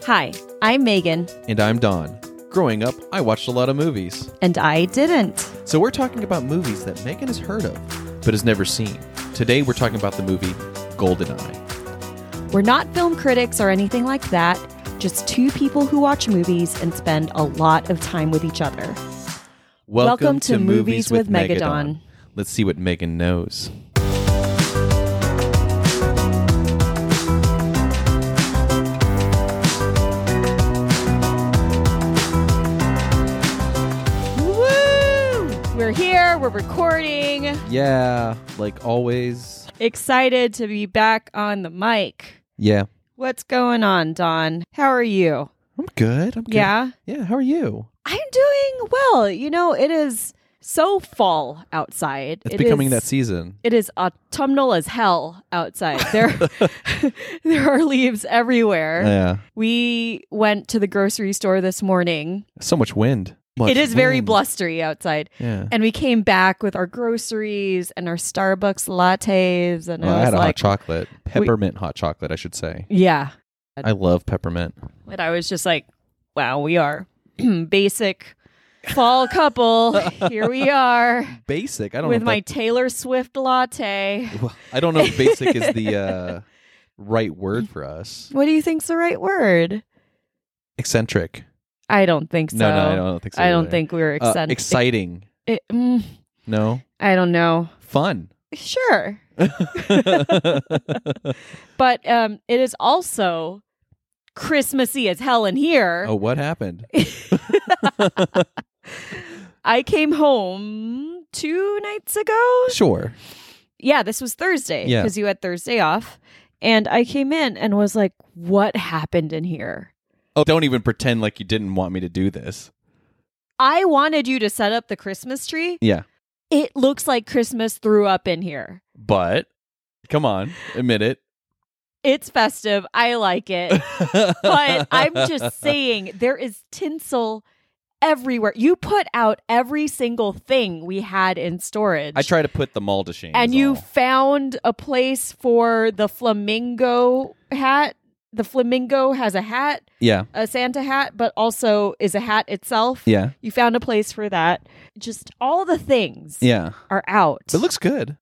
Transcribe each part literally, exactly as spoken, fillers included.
Hi, I'm Megan. And I'm Don. Growing up, I watched a lot of movies. And I didn't. So we're talking about movies that Megan has heard of, but has never seen. Today we're talking about the movie GoldenEye. We're not film critics or anything like that, just two people who watch movies and spend a lot of time with each other. Welcome, Welcome to, to Movies with Megadon. Megadon. Let's see what Megan knows. We're here, we're recording. Yeah, like always. Excited to be back on the mic. Yeah. What's going on, Don? How are you? I'm good. I'm good. Yeah? Yeah, how are you? I'm doing well. You know, it is so fall outside. It's It becoming is- that season. It is autumnal as hell outside. There, there are leaves everywhere. Yeah. We went to the grocery store this morning. So much wind. Much it is very wind. blustery outside. Yeah. And we came back with our groceries and our Starbucks lattes. And Well, I I was had a like, hot chocolate. Peppermint hot chocolate, I should say. yeah. I love peppermint. And I was just like, wow, we are basic fall couple. Here we are Basic. I don't with know. my if Taylor Swift latte. that, I don't know if basic is the uh, right word for us. What do you think's the right word? Eccentric. I don't think so. No, no, I don't think so. I don't either. think we're Uh, eccentric. exciting. It- mm, No. I don't know. Fun. Sure. But um, it is also Christmassy as hell in here. Oh, what happened? I came home two nights ago. Sure. Yeah, this was Thursday Yeah. because you had Thursday off. And I came in and was like, what happened in here? Oh, don't even pretend like you didn't want me to do this. I wanted you to set up the Christmas tree. Yeah. It looks like Christmas threw up in here. But, come on, admit it. It's festive. I like it. But I'm just saying, there is tinsel everywhere. You put out every single thing we had in storage. I try to put them all to shame. And is you all. found a place for the flamingo hat. The flamingo has a hat, Yeah. a Santa hat, but also is a hat itself. Yeah. You found a place for that. Just all the things Yeah. are out. It looks good.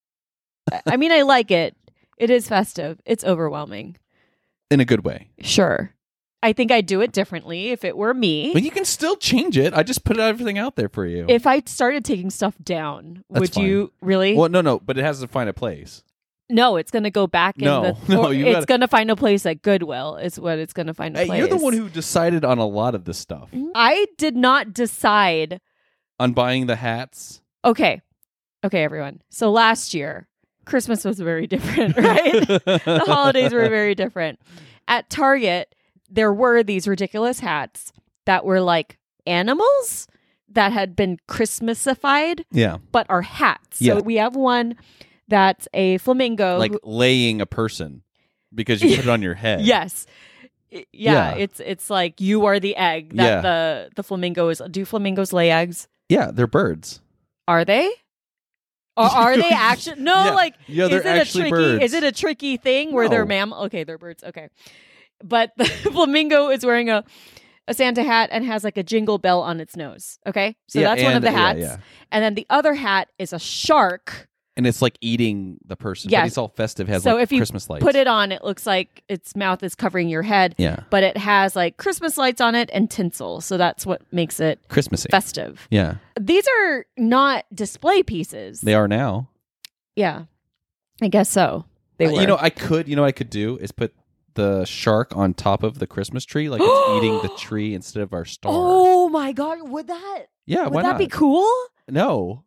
I mean, I like it. It is festive. It's overwhelming. In a good way. Sure. I think I'd do it differently if it were me. But you can still change it. I just put everything out there for you. If I started taking stuff down, That's would fine. you really? Well, no, no, but it has to find a place. No, it's going to go back in No, the. no, or you it's gotta- going to find a place at Goodwill. Is what it's going to find a Hey, place. you're the one who decided on a lot of this stuff. I did not decide. On buying the hats. Okay, okay, everyone. So last year, Christmas was very different, right? The holidays were very different. At Target, there were these ridiculous hats that were like animals that had been Christmasified, Yeah. but are hats. Yeah. So we have one that's a flamingo. Like who- laying a person because you put it on your head. yes. I- Yeah, Yeah. it's it's like you are the egg that Yeah. the the flamingo is. Do flamingos lay eggs? Yeah, they're birds. Are they? Or are they actually? No, Yeah. like Yeah, they're is it a actually tricky? birds. Is it a tricky thing where they're No. mammal? Okay, they're birds. Okay, but the flamingo is wearing a a Santa hat and has like a jingle bell on its nose. Okay, so Yeah, that's one of and- the yeah, hats. yeah. And then the other hat is a shark. And it's like eating the person. Yes. But it's all festive, has so like if you Christmas lights. put it on, it looks like its mouth is covering your head. Yeah. But it has like Christmas lights on it and tinsel. So that's what makes it Christmassy. festive. Yeah. These are not display pieces. They are now. Yeah. I guess so. They Uh, were. you know, I could, you know what I could do is put the shark on top of the Christmas tree, like it's eating the tree instead of our star. Oh my God. Would that, yeah, would why that not? be cool? No.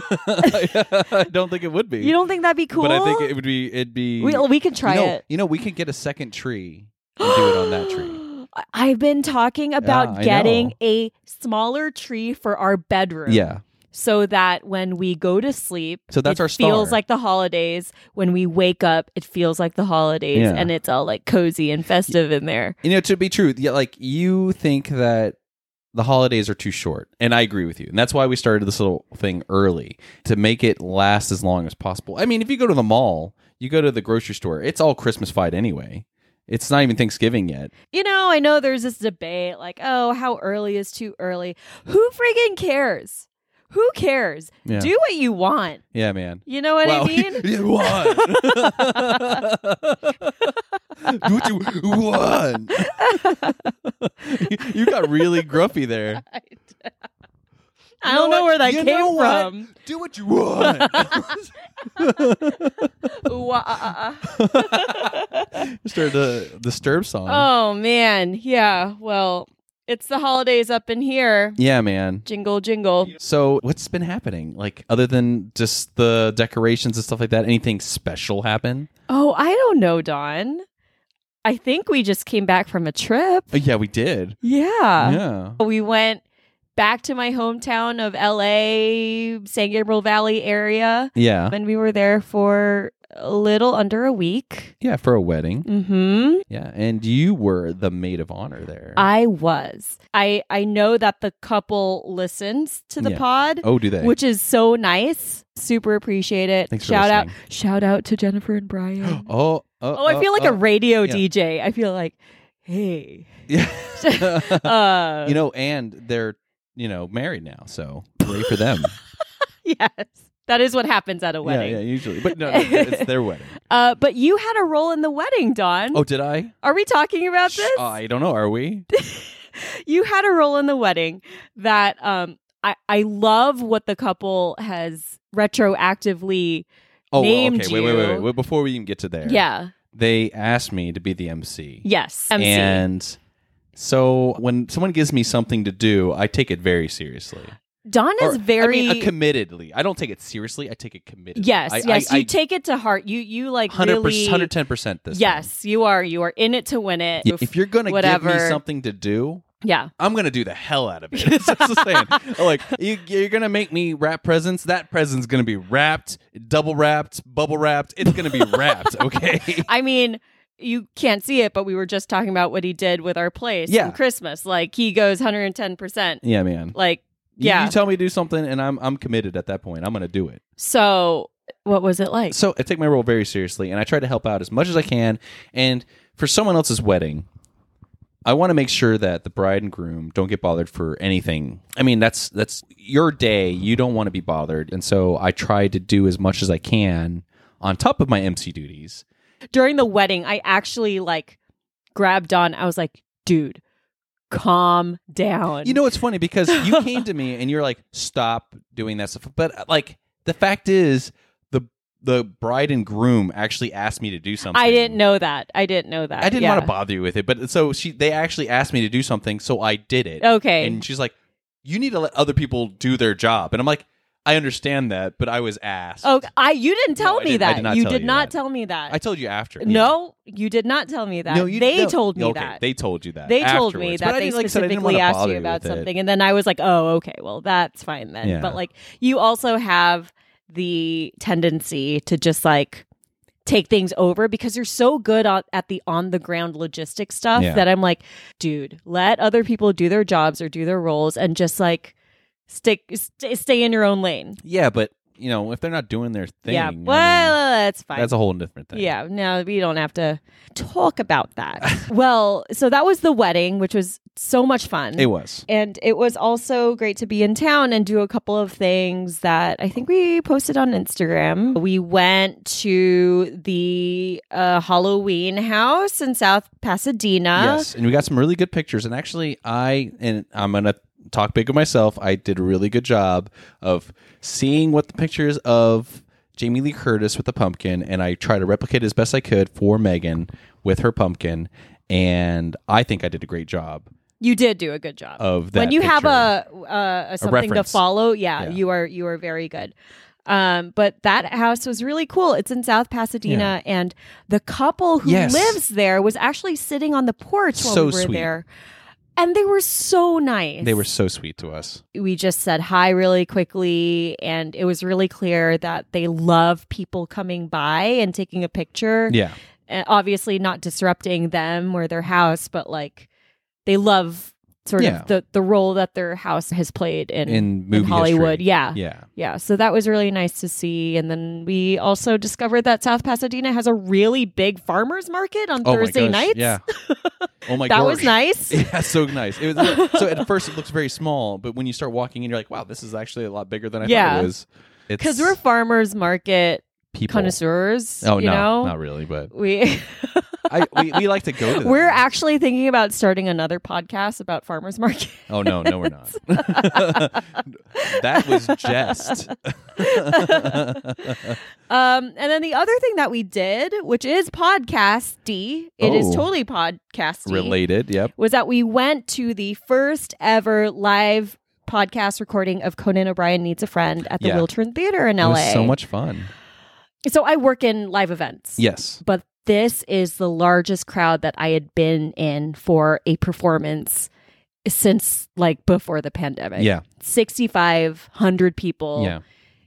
I don't think it would be. You don't think that'd be cool? But I think it would be, it'd be. we, we can try you know, it. You know, we could get a second tree and do it on that tree. I've been talking about Yeah, I getting know. a smaller tree for our bedroom. Yeah. So that when we go to sleep, So that's it our star. feels like the holidays. When we wake up, it feels like the holidays, Yeah. and it's all like cozy and festive in there. You know, to be true, yeah, like you think that the holidays are too short, and I agree with you. And that's why we started this little thing early to make it last as long as possible. I mean, if you go to the mall, you go to the grocery store, it's all Christmas-fied anyway. It's not even Thanksgiving yet. You know, I know there's this debate like, oh, how early is too early? Who friggin' cares? Who cares? Yeah. Do what you want. Yeah, man. You know what Wow. I mean? You want. Do what you want. You got really grumpy there. I don't know, know where that you came from. Do what you want. Started the Disturb song. Oh, man. Yeah. Well, it's the holidays up in here. Yeah, man. Jingle, jingle. So what's been happening? Like, other than just the decorations and stuff like that, anything special happen? Oh, I don't know, Dawn. I think we just came back from a trip. Oh, yeah, we did. Yeah. Yeah. We went back to my hometown of L A, San Gabriel Valley area. Yeah. And we were there for a little under a week. Yeah, for a wedding. Mm-hmm. Yeah, and you were the maid of honor there. I was. I I know that the couple listens to the Yeah. pod. Oh, do they? Which is so nice. Super appreciate it. Thanks for shout out listening. shout out to Jennifer and Brian. oh, oh, oh, I feel like a oh. radio Yeah. D J. I feel like, hey. Yeah. uh, you know, and they're, you know, married now, so great for them. yes. That is what happens at a wedding. Yeah, yeah, usually. But no, no it's their wedding. Uh, but you had a role in the wedding, Dawn. Oh, did I? Are we talking about Shh, this? I don't know. Are we? You had a role in the wedding that um, I, I love what the couple has retroactively Oh, well, named okay. Wait, wait, wait, you. wait, wait. Before we even get to there. Yeah. They asked me to be the M C. Yes. M C. And so when someone gives me something to do, I take it very seriously. Dawn is Or, very I mean, uh, committedly. I don't take it seriously. I take it committedly. yes, I, yes. I, you I, take it to heart. You you like one hundred percent, really one hundred ten percent this yes. time. You are you are in it to win it. Yeah, if you're going to give whatever. me something to do, yeah. I'm going to do the hell out of it. It's just the same. Like, you, you're going to make me wrap presents. That present's going to be wrapped, double wrapped, bubble wrapped. It's going to be wrapped, okay? I mean, you can't see it, but we were just talking about what he did with our place Yeah. on Christmas. Like, he goes one hundred ten percent. Yeah, man. Like, You- yeah. You tell me to do something, and I'm I'm committed at that point. I'm going to do it. So, what was it like? So I take my role very seriously, and I try to help out as much as I can. And for someone else's wedding, I want to make sure that the bride and groom don't get bothered for anything. I mean, that's that's your day. You don't want to be bothered. And so I try to do as much as I can on top of my M C duties. During the wedding, I actually like grabbed Dawn. I was like, dude, calm down. You know, it's funny because you came to me and you're like, stop doing that stuff. But like, the fact is, the the bride and groom actually asked me to do something. I didn't know that. I didn't know that. I didn't yeah. want to bother you with it, but so she they actually asked me to do something, so I did it. Okay. And she's like, you need to let other people do their job. And I'm like, I understand that, but I was asked. Oh, I you didn't tell No, I me didn't- I that. did not you tell did you not that. tell me that. I told you after. Yeah. No, you did not tell me that. No, you, they no. told me okay, that. They told you that. They told me afterwards. But that I they didn't- like I said, I didn't specifically wanna asked bother you about with it. something. And then I was like, oh, okay, well, that's fine then. Yeah. But like, you also have the tendency to just like take things over because you're so good on, at the on the ground logistics stuff Yeah. that I'm like, dude, let other people do their jobs or do their roles and just like stick st- stay in your own lane. Yeah, but you know, if they're not doing their thing, yeah, I mean, well, that's fine. that's a whole different thing. Yeah, no, we don't have to talk about that. Well, so that was the wedding, which was so much fun. It was. And it was also great to be in town and do a couple of things that I think we posted on Instagram. We went to the uh, Halloween house in South Pasadena. Yes, and we got some really good pictures. And actually, I and I'm gonna talk big of myself. I did a really good job of seeing what the pictures of Jamie Lee Curtis with the pumpkin, and I try to replicate it as best I could for Megan with her pumpkin. And I think I did a great job You did do a good job. of that. When you have picture. a, a, a something to reference. follow, yeah, Yeah. you are you are very good. Um, but that house was really cool. It's in South Pasadena, and the couple who Yes. lives there was actually sitting on the porch while So we were sweet. there, and they were so nice. They were so sweet to us. We just said hi really quickly, and it was really clear that they love people coming by and taking a picture. Yeah. And obviously not disrupting them or their house, but like they love sort Yeah. of the, the role that their house has played in, In movie Hollywood. history. Yeah. Yeah. Yeah. So that was really nice to see. And then we also discovered that South Pasadena has a really big farmers market on Oh Thursday my gosh. nights. Yeah. Oh my that gosh. was nice. Yeah, so nice. It was, so at first it looks very small, but when you start walking in, you're like, wow, this is actually a lot bigger than I Yeah. thought it was. Because we're farmers market people. connoisseurs. Oh, you no, know? not really, but We I, we, we like to go to them. we're actually thinking about starting another podcast about farmers market. Oh, no, no, we're not. That was jest. Um, and then the other thing that we did, which is podcasty, it is Oh. totally podcasty, Related, yep. was that we went to the first ever live podcast recording of Conan O'Brien Needs a Friend at the Yeah. Wiltern Theater in It L A. was so much fun. So I work in live events. Yes. But this is the largest crowd that I had been in for a performance since like before the pandemic. Yeah. sixty-five hundred people. Yeah.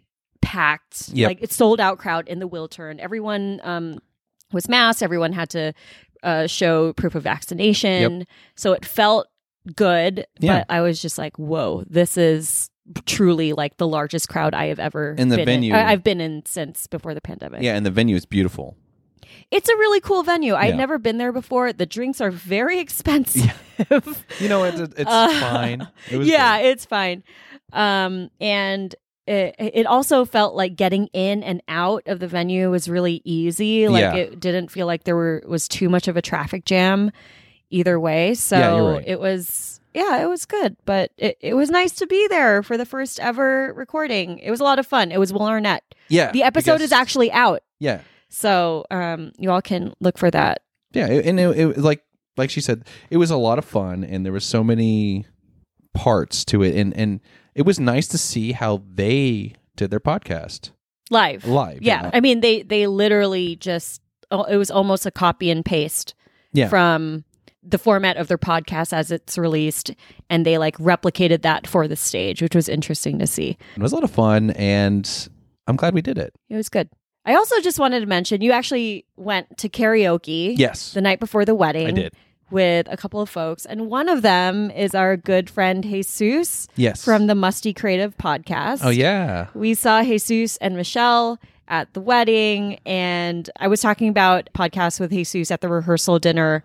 Packed, Yep. like it's sold out crowd in the Wiltern. Everyone um, was masked. Everyone had to uh, show proof of vaccination. So it felt good. Yeah. But I was just like, whoa, this is truly like the largest crowd I have ever And the been venue- in. I- I've been in since before the pandemic. Yeah, and the venue is beautiful. It's a really cool venue. I had Yeah. never been there before. The drinks are very expensive. You know, it's, it's Uh, fine. It was yeah, good. it's fine. Um, and it, it also felt like getting in and out of the venue was really easy. Like Yeah. it didn't feel like there were was too much of a traffic jam either way. So Yeah, you're right. it was yeah, it was good. But it, it was nice to be there for the first ever recording. It was a lot of fun. It was Will Arnett. Yeah. The episode because- is actually out. Yeah. So um you all can look for that. Yeah, it- and it, it like like she said, it was a lot of fun, and there was so many parts to it, and and it was nice to see how they did their podcast Live. live. Yeah. I mean they they literally just oh, it was almost a copy and paste Yeah. from the format of their podcast as it's released, and they like replicated that for the stage, which was interesting to see. It was a lot of fun, and I'm glad we did it. It was good. I also just wanted to mention you actually went to karaoke Yes, the night before the wedding. I did. With a couple of folks, and one of them is our good friend Jesus Yes, from the Musty Creative podcast. Oh yeah, We saw Jesus and Michelle at the wedding, and I was talking about podcasts with Jesus at the rehearsal dinner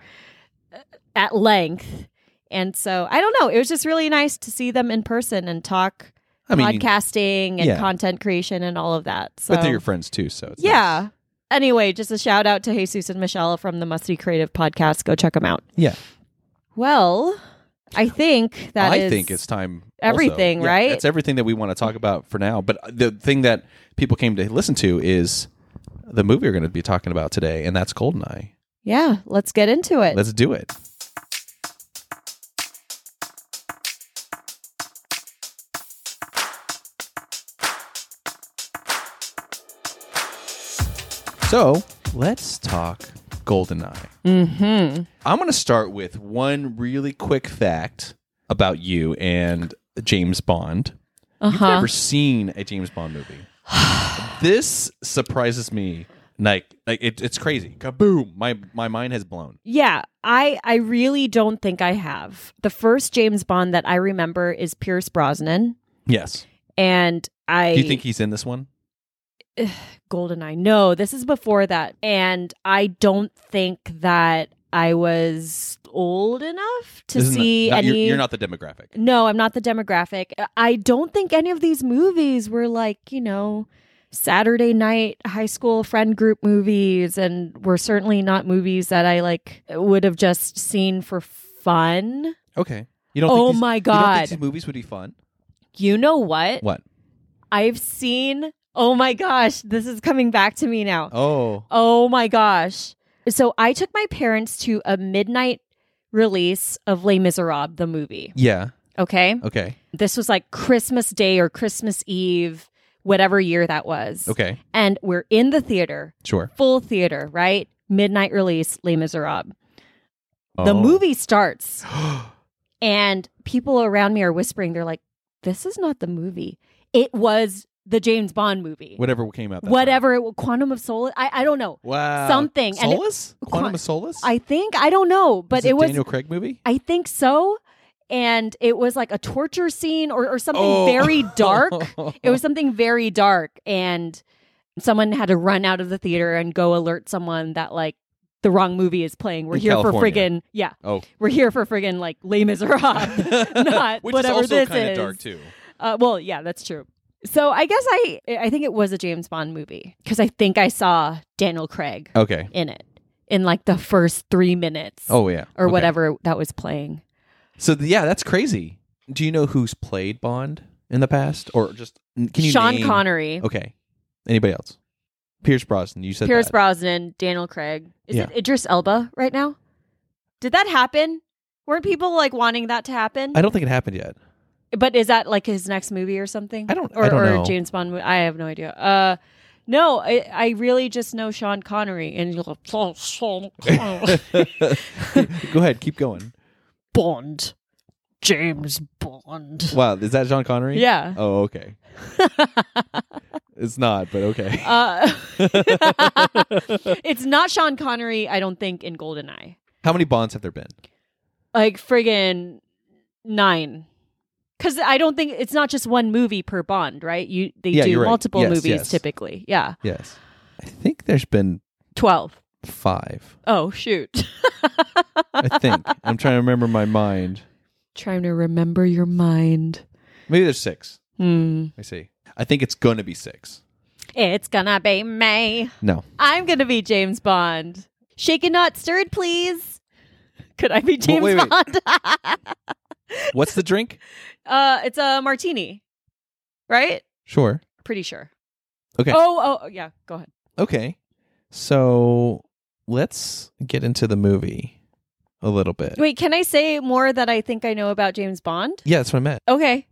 at length. And so I don't know, it was just really nice to see them in person and talk I mean, podcasting and yeah. content creation and all of that. So but they're your friends too, so it's yeah. nice. Anyway, just a shout out to Jesus and Michelle from the Musty Creative podcast. Go check them out. Yeah. Well, I think that I is think it's time. also. everything, Yeah, right? That's everything that we want to talk about for now. But the thing that people came to listen to is the movie we're going to be talking about today, and that's Goldeneye. Yeah, let's get into it. Let's do it. So let's talk Goldeneye. Mm-hmm. I'm going to start with one really quick fact about you and James Bond. You've Uh-huh. never seen a James Bond movie. This surprises me. Like, like it, it's crazy. Kaboom! My my mind has blown. Yeah, I I really don't think I have. The first James Bond that I remember is Pierce Brosnan, Yes. and I Do you think he's in this one? Goldeneye. No, this is before that, and I don't think that I was old enough to Isn't see that- not- any. You're, you're not the demographic. No, I'm not the demographic. I don't think any of these movies were like, you know, Saturday night high school friend group movies, and were certainly not movies that I like would have just seen for fun. Okay. You don't. Oh think these, my You don't God. think these movies would be fun? You know what? What? I've seen, oh my gosh, this is coming back to me now. Oh. Oh my gosh. So I took my parents to a midnight release of Les Miserables, the movie. Yeah. Okay. Okay. This was like Christmas Day or Christmas Eve, whatever year that was. Okay. And we're in the theater, Sure. full theater, right? Midnight release, Les Miserables. The Oh. movie starts, and people around me are whispering, they're like, this is not the movie. It was the James Bond movie. Whatever came out. That Whatever, it, Quantum of Solace. I, I don't know. Time. Wow. Something. And it- Solace. Quantum of Solace. I think, I don't know, but Is it, it was, Daniel Craig movie. I think so. and it was like a torture scene or, or something Oh. very dark. It was something very dark, and someone had to run out of the theater and go alert someone that like the wrong movie is playing. We're In here California. for friggin' yeah. Oh, We're here for friggin' like Les Miserables, not which whatever is also this kind of is. dark too. Uh, well, yeah, that's true. So I guess I I think it was a James Bond movie because I think I saw Daniel Craig Okay. in it in like the first three minutes Oh yeah. or Okay. whatever that was playing. So th- yeah, that's crazy. Do you know who's played Bond in the past, or just can you Sean name- Connery, Okay. Anybody else? Pierce Brosnan. You said Pierce that. Brosnan, Daniel Craig. Is Yeah. it Idris Elba right now? Did that happen? Weren't people like wanting that to happen? I don't think it happened yet. But is that like his next movie or something? I don't- Or, I don't or know. James Bond movie? I have no idea. Uh, no, I, I really just know Sean Connery and you're like, "Oh, Sean Connery." Go ahead, keep going. Bond, James Bond. Wow, is that Sean Connery? Yeah. Oh, okay. It's not, but okay. Uh, it's not Sean Connery, I don't think, in GoldenEye. How many Bonds have there been? Like friggin' nine. Because I don't think it's not just one movie per Bond, right? You they Yeah, do you're right. multiple Yes, movies yes. typically. Yeah, Yes. I think there's been twelve. five. Oh shoot! I think. I'm trying to remember my mind. Trying to remember your mind. Maybe there's six. Hmm. Let me see. I think it's going to be six. It's gonna be May. No. I'm gonna be James Bond. Shaken not stirred, please. Could I be James wait, wait. Bond? What's the drink? uh, it's a martini, right? Sure. Pretty sure. Okay. Oh, oh, yeah. Go ahead. Okay. So let's get into the movie a little bit. Wait, can I say more that I think I know about James Bond? Yeah, that's what I meant. Okay.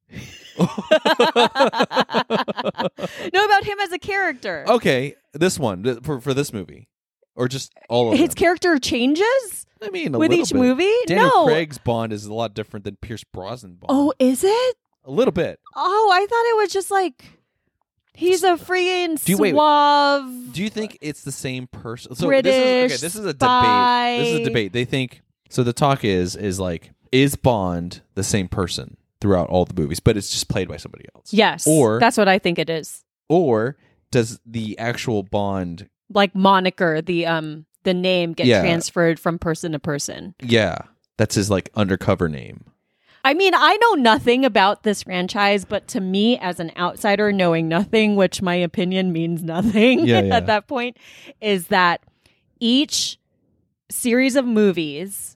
No, about him as a character. Okay, this one th- for for this movie, or just all of His them. character changes I mean, a with little each bit. movie? Daniel no. Craig's Bond is a lot different than Pierce Brosnan Bond. Oh, is it? a little bit. Oh, I thought it was just like he's a freaking Do you- wait, suave. Do you think it's the same person? So British this is, okay, this is a spy. debate. This is a debate. They think so. The talk is is like, is Bond the same person throughout all the movies, but it's just played by somebody else? Yes. Or that's what I think it is. or does the actual Bond? Like moniker, the um the name get Yeah. transferred from person to person. Yeah, that's his like undercover name. I mean, I know nothing about this franchise, but to me, as an outsider, knowing nothing, which my opinion means nothing Yeah, yeah. at that point, is that each series of movies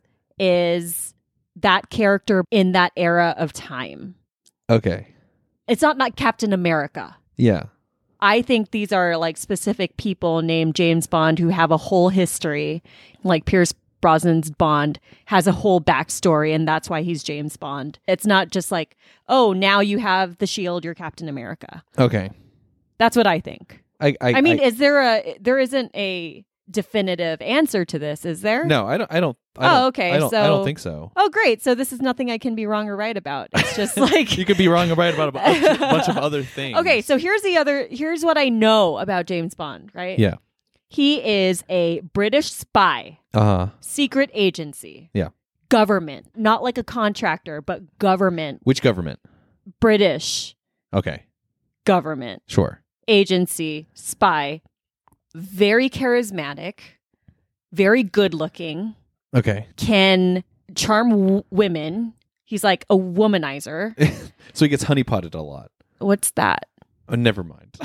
is that character in that era of time. Okay. It's not like Captain America. Yeah. I think these are like specific people named James Bond who have a whole history, like Pierce Brosnan's Bond has a whole backstory, and that's why he's James Bond. It's not just like, oh, now you have the shield, you're Captain America. Okay. That's what I think. I I, I mean, I- is there a there isn't a definitive answer to this, is there? no, I don't. I don't. I Oh, don't- okay, I don't, I so- don't think so. Oh, great. So this is nothing I can be wrong or right about. It's just like You could be wrong or right about a bunch, a bunch of other things. Okay, so here's the other here's what I know about James Bond, right? Yeah. He is a British spy, Uh huh. secret agency. Yeah. Government, not like a contractor, but government, Which government? British Okay. government, Sure. agency, spy, very charismatic, very good looking, Okay. can charm w- women. He's like a womanizer. So he gets honeypotted a lot. What's that? Oh, never mind.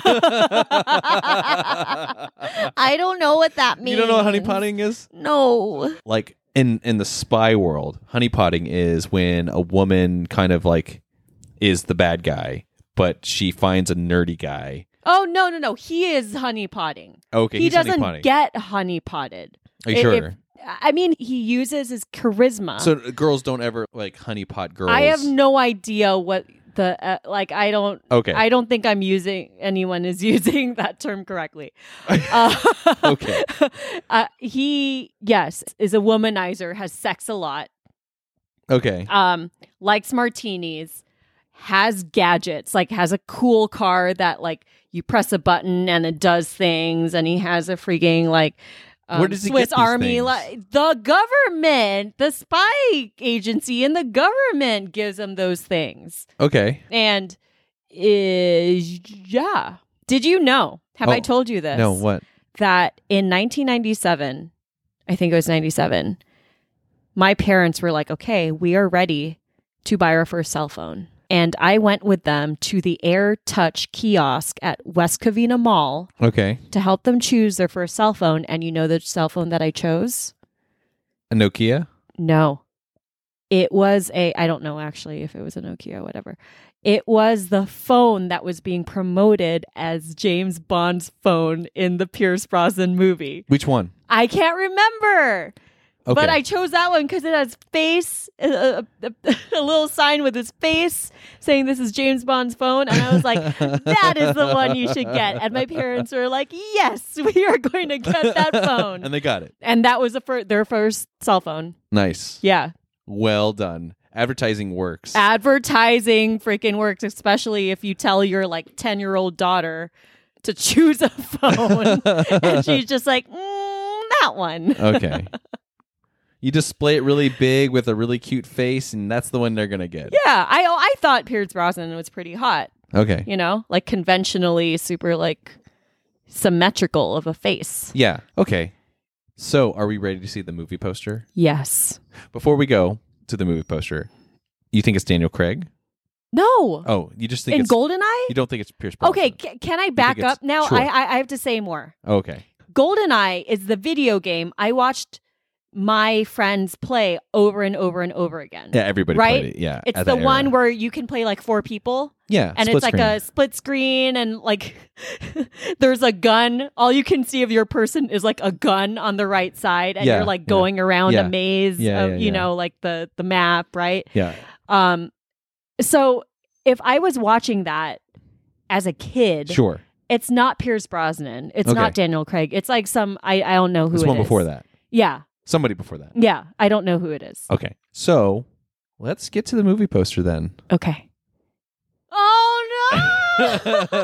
I don't know what that means. You don't know what honeypotting is? No. Like in in the spy world, honeypotting is when a woman kind of like is the bad guy, but she finds a nerdy guy. Oh, no, no, no. He is honeypotting. Okay, He he's doesn't honeypotting. get honeypotted. Are you If- sure? if- I mean, he uses his charisma. So girls don't ever like honeypot girls. I have no idea what the uh, like. I don't. Okay. I don't think I'm using anyone is using that term correctly. Uh, Okay. Uh, he yes is a womanizer. Has sex a lot. Okay. Um, likes martinis. Has gadgets. Like has a cool car that like you press a button and it does things. And he has a freaking like. um, Where does he Swiss get these Army, things? li- the government, the spy agency, and the government gives him those things. Okay. And is yeah. Did you know? Have Oh, I told you this? No, what? That in nineteen ninety-seven, I think it was ninety-seven, my parents were like, okay, we are ready to buy our first cell phone. And I went with them to the Air Touch kiosk at West Covina Mall Okay. to help them choose their first cell phone. And you know the cell phone that I chose? A Nokia? No. It was a, I don't know actually if it was a Nokia or whatever. It was the phone that was being promoted as James Bond's phone in the Pierce Brosnan movie. Which one? I can't remember. Okay. But I chose that one because it has face, a, a, a, a little sign with his face saying this is James Bond's phone. And I was like, that is the one you should get. And my parents were like, yes, we are going to get that phone. And they got it. And that was the fir- their first cell phone. Nice. Yeah. Well done. Advertising works. Advertising freaking works, especially if you tell your like ten-year-old daughter to choose a phone. And she's just like, mm, that one. Okay. You display it really big with a really cute face, and that's the one they're going to get. Yeah, I I thought Pierce Brosnan was pretty hot. Okay. You know, like conventionally super like symmetrical of a face. Yeah. Okay. So, are we ready to see the movie poster? Yes. Before we go to the movie poster, you think it's Daniel Craig? No. Oh, you just think In it's Goldeneye? You don't think it's Pierce Brosnan? Okay, c- can I back it's- up now? sure. I, I I have to say more. Okay. Goldeneye is the video game I watched my friends play over and over and over again. Yeah, everybody Right? played it. Yeah. It's at the that one era. where you can play like four people. Yeah. And split it's like screen. a split screen and like there's a gun. All you can see of your person is like a gun on the right side and Yeah, you're like yeah. going around Yeah. a maze Yeah, of, yeah, you yeah. know, like the the map, right? Yeah. Um so if I was watching that as a kid, Sure. it's not Pierce Brosnan. It's Okay. not Daniel Craig. It's like some I, I don't know who There's it one is. before that. Yeah. Somebody before that. Yeah. I don't know who it is. Okay. So, let's get to the movie poster then. Okay. Oh no!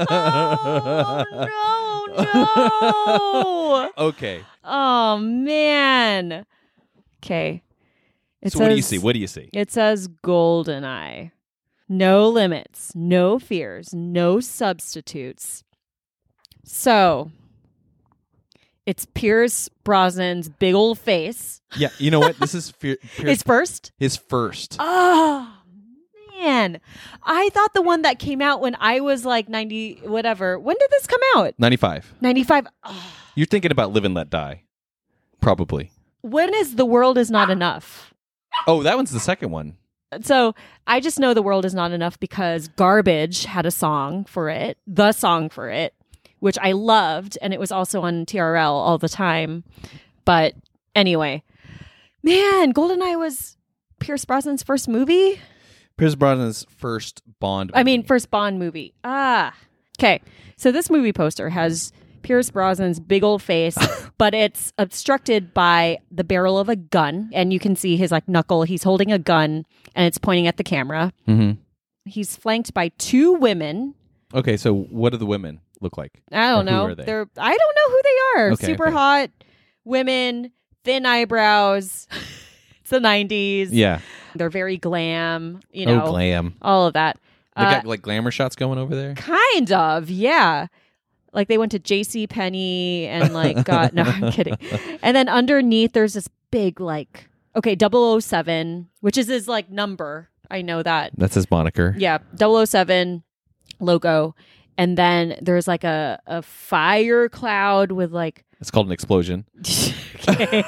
oh no! Okay. Oh man. Okay. It so says, what do you see? What do you see? It says Goldeneye. No limits, no fears, no substitutes. So it's Pierce Brosnan's big old face. Yeah, you know what? This is Fe- Pierce, His first? his first. Oh man. I thought the one that came out when I was like ninety whatever. When did this come out? ninety-five. ninety-five. Oh. You're thinking about Live and Let Die. Probably. When is The World Is Not Enough? Oh, that one's the second one. So I just know The World Is Not Enough because Garbage had a song for it, the song for it, which I loved. And it was also on T R L all the time. But anyway, man, GoldenEye was Pierce Brosnan's first movie. Pierce Brosnan's first Bond movie. I mean, first Bond movie. Ah. Okay. So this movie poster has Pierce Brosnan's big old face, but it's obstructed by the barrel of a gun. And you can see his like knuckle. He's holding a gun and it's pointing at the camera. Mm-hmm. He's flanked by two women. Okay, so what do the women look like? I don't Or who know. are they? They're I don't know who they are. Okay, Super okay. hot women, thin eyebrows. It's the nineties. Yeah. They're very glam, you know. Oh, glam. All of that. They Uh, got like glamour shots going over there? Kind of, yeah. Like they went to J C Penney and like got no, I'm kidding. And then underneath there's this big like okay, double oh seven, which is his like number. I know that. That's his moniker. Yeah, double oh seven logo. And then there's like a, a fire cloud with like It's called an explosion. Okay.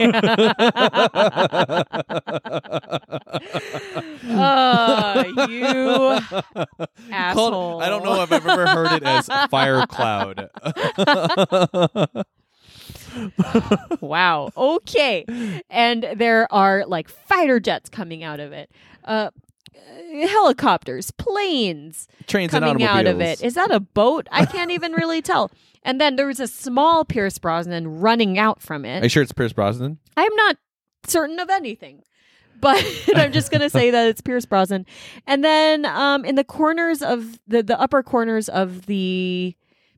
Oh, you asshole. Called- I don't know if I've ever heard it as fire cloud. Wow. Okay. And there are like fighter jets coming out of it. Uh, helicopters, planes Trains and coming automobiles. out of it. Is that a boat? I can't even really tell. And then there's a small Pierce Brosnan running out from Are you it. sure it's Pierce Brosnan? I'm not certain of anything. But I'm just going to say that it's Pierce Brosnan. And then um, in the corners of the, the upper corners of the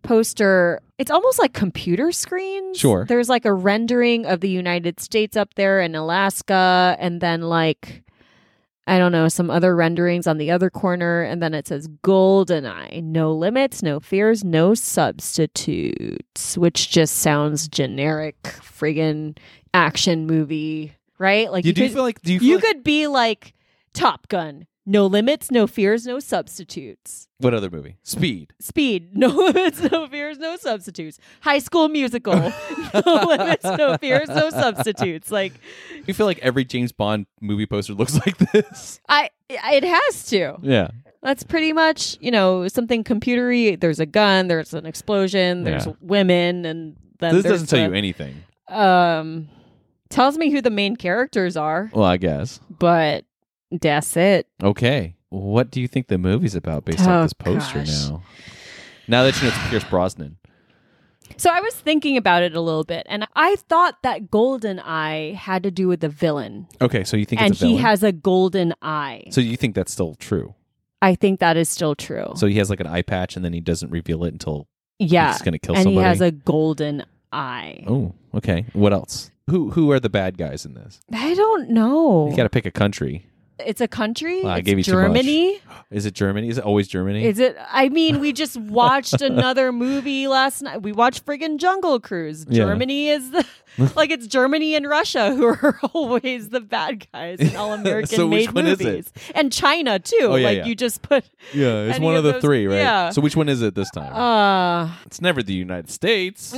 poster, it's almost like computer screens. Sure. There's like a rendering of the United States up there and Alaska, and then like, I don't know, some other renderings on the other corner. And then it says GoldenEye, no limits, no fears, no substitutes, which just sounds generic friggin' action movie, right? Like You, you, do could, feel like do you feel you like, could be like Top Gun, no limits, no fears, no substitutes. what other movie? Speed. Speed, no limits, no fears, no substitutes. High School Musical, no limits, no fears, no substitutes. Like, You feel like every James Bond movie poster looks like this? I, it has to. Yeah. That's pretty much, you know, something computery. There's a gun, there's an explosion, there's Yeah. women, and then This there's doesn't tell the- you anything. Um, tells me who the main characters are, Well, I guess. but that's it. Okay. What do you think the movie's about based Oh, off this poster gosh. now? Now that you know it's Pierce Brosnan. So I was thinking about it a little bit, and I thought that GoldenEye had to do with the villain, Okay, so you think and it's a he villain? has a golden eye. So you think that's still true? I think that is still true. So he has like an eye patch and then he doesn't reveal it until yeah, he's going to kill and somebody. he has a golden eye. Oh, okay. What else? Who who are the bad guys in this? I don't know. You got to pick a country. It's a country. Well, I it's gave you too much. Germany. Is it Germany? Is it always Germany? Is it? I mean, we just watched another movie last night. We watched friggin' Jungle Cruise. Yeah. Germany is the like it's Germany and Russia who are always the bad guys in all American So which made one is it? movies, and China too. Oh, yeah, like yeah. you just put. yeah, it's any one of of the those- three, right? yeah. So which one is it this time? Uh, it's never the United States.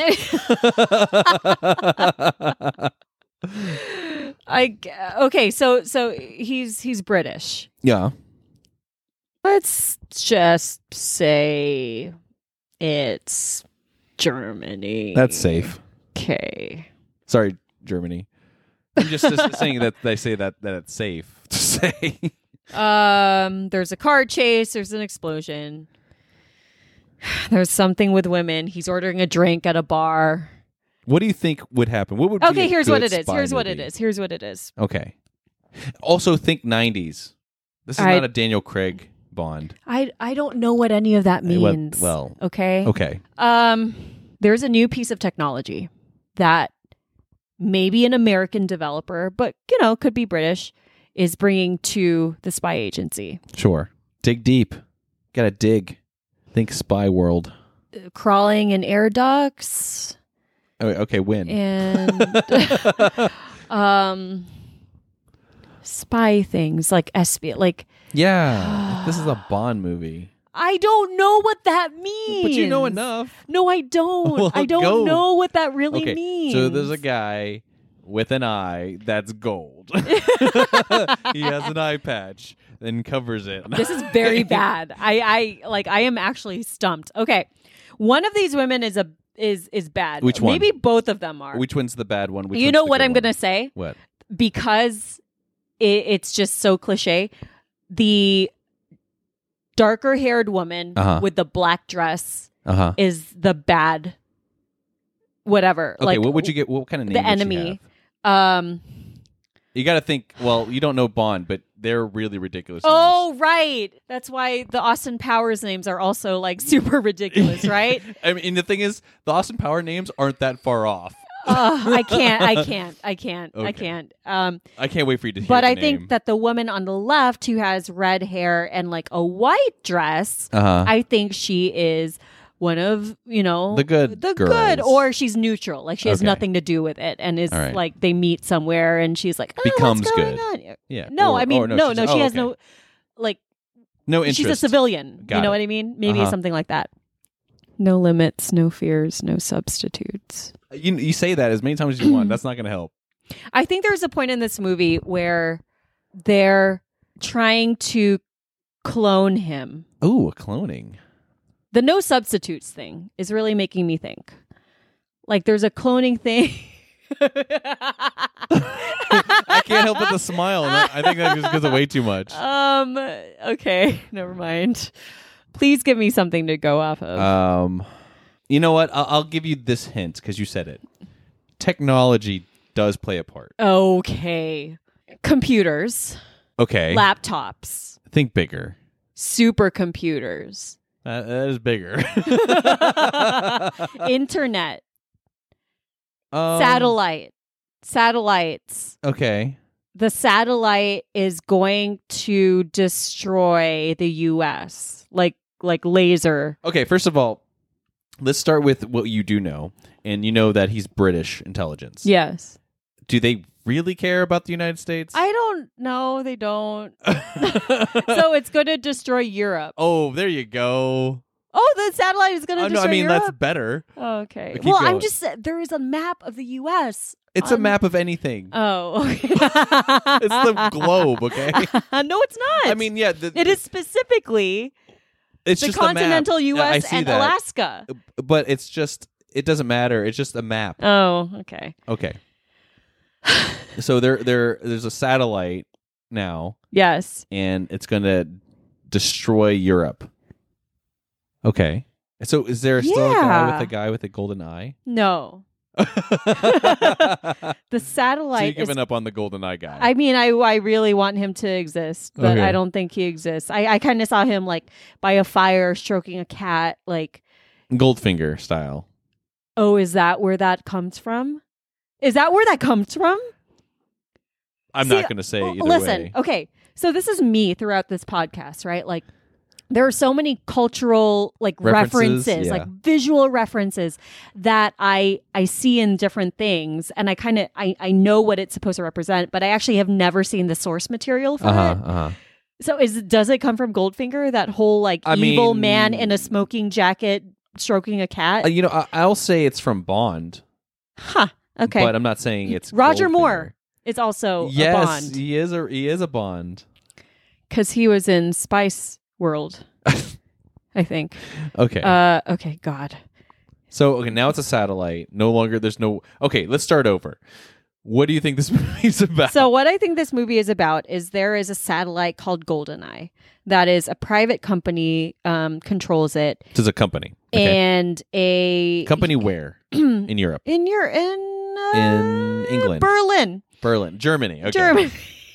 I g- okay. So so he's he's British. Yeah. Let's just say it's Germany. That's safe. Okay. Sorry, Germany. I'm just, just saying that they say that, that it's safe to say. Um, there's a car chase. There's an explosion. There's something with women. He's ordering a drink at a bar. What do you think would happen? What would be Okay, a here's good what it is. spy Here's what it movie? is. Here's what it is. Okay. Also, think nineties. This is I- not a Daniel Craig Bond. I I don't know what any of that Eh, well- means. well, okay. Okay. Um, there's a new piece of technology that maybe an American developer, but you know, could be British, is bringing to the spy agency. Sure. Dig deep. Gotta dig. Think spy world. Uh, Crawling in air ducts Oh, okay, win. and um, spy things like espionage. Like yeah. This is a Bond movie. I don't know what that means. But you know enough. No, I don't. Well, I don't go. know what that really Okay. means. So there's a guy with an eye that's gold. He has an eye patch, then covers it. This is very bad. I, I like I am actually stumped. Okay. One of these women is a is is bad. Which one? Maybe both of them are. Which one's the bad one? Which you one's know the what good I'm one? going to say? What? Because it, it's just so cliche. The darker haired woman Uh-huh. with the black dress Uh huh. is the bad whatever. Okay, like what would you get? What kind of name? the would she enemy. have? Um You got to think. Well, you don't know Bond, but they're really ridiculous. names. Oh, right. That's why the Austin Powers names are also like super ridiculous, right? I mean, and the thing is, the Austin Power names aren't that far off. uh, I can't. I can't. I can't. I Okay. can't. Um, I can't wait for you to hear but the I name. think that the woman on the left who has red hair and like a white dress, uh-huh. I think she is one of, you know, The good the girls. good, or she's neutral. Like she has Okay. nothing to do with it and is All right. like they meet somewhere and she's like, oh, Becomes what's going good. on? yeah. No, Or- I mean, or no, she's- no, she oh, has okay. no, like, no interest. she's a civilian. Got you know it. what I mean? Maybe Uh-huh. something like that. No limits, no fears, no substitutes. You you say that as many times as you want. That's not going to help. I think there's a point in this movie where they're trying to clone him. Ooh, cloning. The no substitutes thing is really making me think. Like there's a cloning thing. I can't help but to smile. And I think that just gives away too much. Um. Okay. Never mind. Please give me something to go off of. Um, you know what? I'll, I'll give you this hint because you said it. Technology does play a part. okay. Computers, Okay. laptops, Think bigger. supercomputers, That, that is bigger. Internet. Um, Satellite. Satellites. Okay. The satellite is going to destroy the U S like like laser. Okay, first of all, let's start with what you do know. And you know that he's British intelligence. Yes. Do they really care about the United States? I don't know. They don't. So it's going to destroy Europe. Oh, there you go. Oh, the satellite is going to Oh, no, destroy I mean, Europe? that's better. Oh, okay. Keep Well, I'm going. just there is a map of the U S It's a on- map of anything. Oh. It's the globe, okay? No, it's not. I mean, yeah. The, it is specifically it's the just a map. continental U Yeah, I S see and that. Alaska. But it's just, it doesn't matter. It's just a map. Oh, okay. Okay. So there, there, there's a satellite now, Yes. and it's going to destroy Europe. Okay. So is there still a guy Yeah. with a guy with a golden eye? No. so The you're satellite is giving up on the golden eye guy? I mean, I I really want him to exist, but Okay. I don't think he exists. I, I kind of saw him like by a fire stroking a cat. Like, Goldfinger style. oh, is that where that comes from? Is that where that comes from? I'm See, not going to say well, either listen, way. okay. So this is me throughout this podcast, right? Like, there are so many cultural like References, references, yeah. like visual references that I I see in different things, and I kind of I I know what it's supposed to represent, but I actually have never seen the source material for Uh it. huh. Uh huh. So is does it come from Goldfinger? That whole like I evil mean- man in a smoking jacket stroking a cat? Uh, you know, I, I'll say it's from Bond, Huh. Okay. but I'm not saying it's Roger Goldfinger. Moore is also Yes, a Bond he is a he is a Bond. because he was in Spice World, I think. Okay. Uh. Okay. God. So okay, now it's a satellite. No longer there's no. Okay, let's start over. What do you think this movie's about? So what I think this movie is about is there is a satellite called GoldenEye that is a private company um, controls it, This is a company. Okay. and a Company where in Europe, in your in uh, In England. Berlin. Berlin, Germany. Okay. Germany.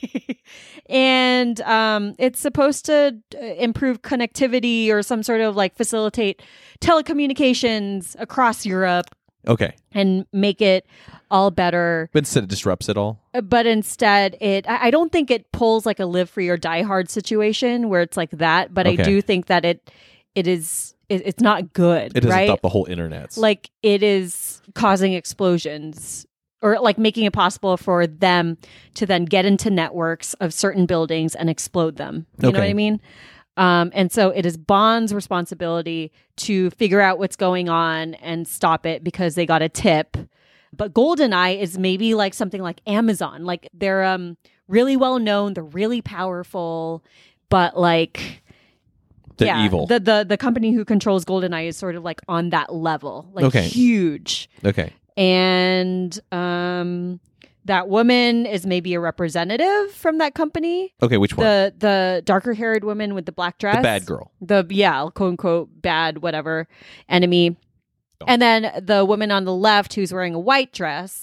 And um, it's supposed to uh, improve connectivity or some sort of like facilitate telecommunications across Europe Okay, and make it all better. but instead it disrupts it all. Uh, But instead, it I I don't think it pulls like a live free or die hard situation where it's like that. But Okay. I do think that it it is it, it's not good. It doesn't right? stop the whole internet. Like it is causing explosions or like making it possible for them to then get into networks of certain buildings and explode them. You know Okay. what I mean? Um, and so it is Bond's responsibility to figure out what's going on and stop it because they got a tip. But GoldenEye is maybe like something like Amazon. Like they're um, really well known, they're really powerful, but like the yeah, evil. The, the the company who controls GoldenEye is sort of like on that level, like Okay. huge. okay. And um, that woman is maybe a representative from that company. Okay, which one? The the darker haired woman with the black dress, The bad girl. the yeah, quote unquote bad whatever enemy. Oh. And then the woman on the left who's wearing a white dress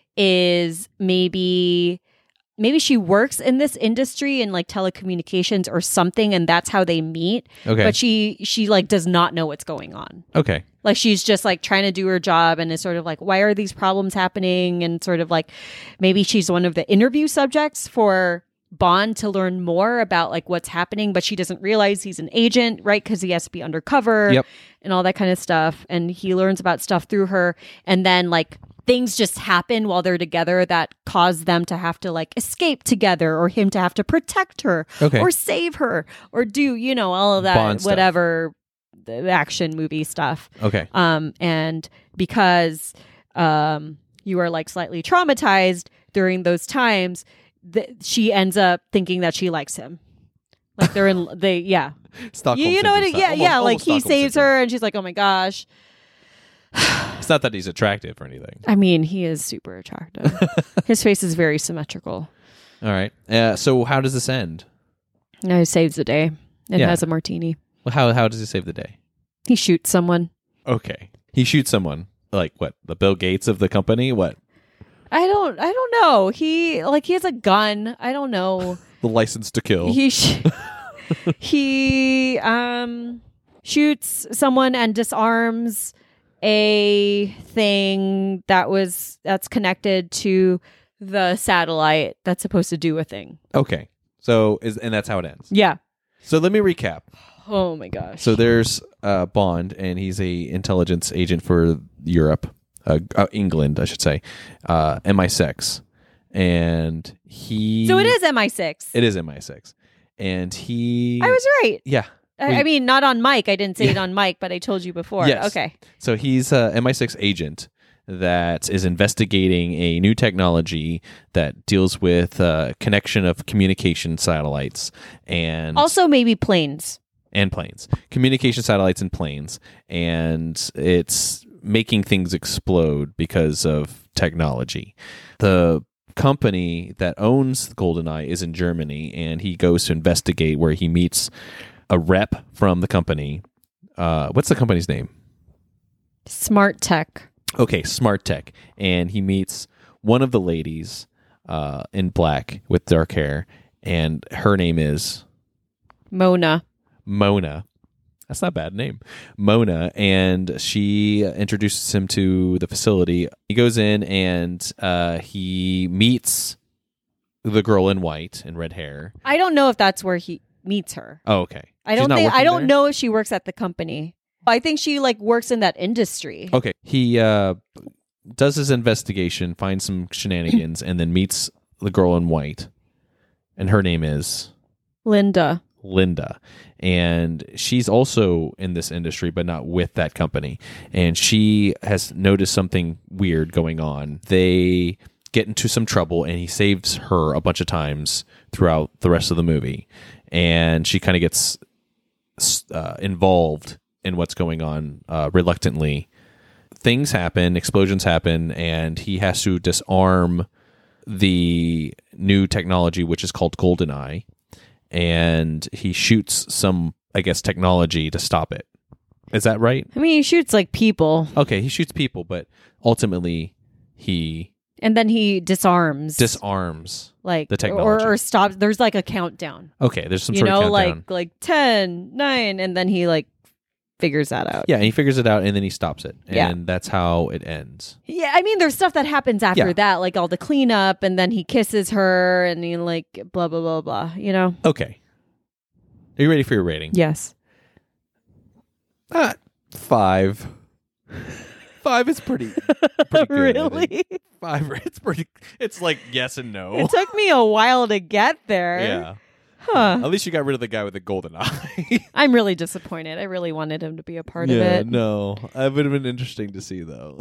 is maybe maybe she works in this industry in like telecommunications or something, and that's how they meet. Okay. But she she like does not know what's going on. okay. Like she's just like trying to do her job and is sort of like, why are these problems happening? And sort of like maybe she's one of the interview subjects for Bond to learn more about like what's happening, but she doesn't realize he's an agent, right? Because he has to be undercover Yep. and all that kind of stuff. And he learns about stuff through her. And then like things just happen while they're together that cause them to have to like escape together or him to have to protect her Okay. or save her or do, you know, all of that, Bond stuff. whatever the action movie stuff. Okay. Um, and because um, you are like slightly traumatized during those times, th- she ends up thinking that she likes him. Like they're in, they, yeah. Stockholm You, you know what? syndrome Yeah, style. yeah. Almost- Like almost he Stockholm saves syndrome. her and she's like, oh my gosh. It's not that he's attractive or anything. I mean, he is super attractive. His face is very symmetrical. All right. Uh, so how does this end? Now he saves the day and Yeah. has a martini. Well, how how does he save the day? He shoots someone. Okay. He shoots someone. Like what? The Bill Gates of the company? What? I don't, I don't know. He like he has a gun. I don't know. The license to kill. He sh- he um shoots someone and disarms a thing that was that's connected to the satellite that's supposed to do a thing. Okay. So is and that's how it ends. Yeah. So let me recap. Oh my gosh. So there's uh, Bond, and he's a intelligence agent for Europe, uh, uh, England, I should say, uh, M I six, and he. So it is M I six. It is M I six, and he. I was right. Yeah. I, we- I mean, not on mic. I didn't say it Yeah. on mic, but I told you before. Yes. Okay. So he's a M I six agent that is investigating a new technology that deals with uh, connection of communication satellites and Also, maybe planes. and planes, communication satellites and planes, and it's making things explode because of technology. The company that owns GoldenEye is in Germany, and he goes to investigate where he meets a rep from the company. Uh, what's the company's name? Smart tech. Okay, Smart Tech, and he meets one of the ladies uh, in black with dark hair, and her name is Mona. Mona. That's not a bad name. Mona, and she introduces him to the facility. He goes in and uh, he meets the girl in white and red hair. I don't know if that's where he meets her. Oh, okay. I She's don't not think I working don't there? know if she works at the company. I think she like works in that industry. Okay. He uh, does his investigation, finds some shenanigans, and then meets the girl in white. And her name is Linda. Linda. And she's also in this industry, but not with that company. And she has noticed something weird going on. They get into some trouble, and he saves her a bunch of times throughout the rest of the movie. And she kind of gets uh, involved in what's going on uh, reluctantly. Things happen, explosions happen, and he has to disarm the new technology, which is called GoldenEye, and he shoots some, I guess, technology to stop it. Is that right? I mean, he shoots like people, Okay, he shoots people, but ultimately he and then he disarms, disarms. like the technology. or, or stops. There's like a countdown. Okay, there's some you sort know, of countdown. like like ten, nine, and then he like figures that out. Yeah, and he figures it out, and then he stops it, and Yeah. that's how it ends. Yeah, I mean, there's stuff that happens after Yeah. that, like all the cleanup, and then he kisses her, and he like blah blah blah blah. You know? Okay, are you ready for your rating? Yes. Uh, five. Five is pretty, pretty good. Really? Five. It's pretty. It's like yes and no. It took me a while to get there. Yeah. Huh. At least you got rid of the guy with the golden eye. I'm really disappointed. I really wanted him to be a part yeah, of it. no. It would have been interesting to see though.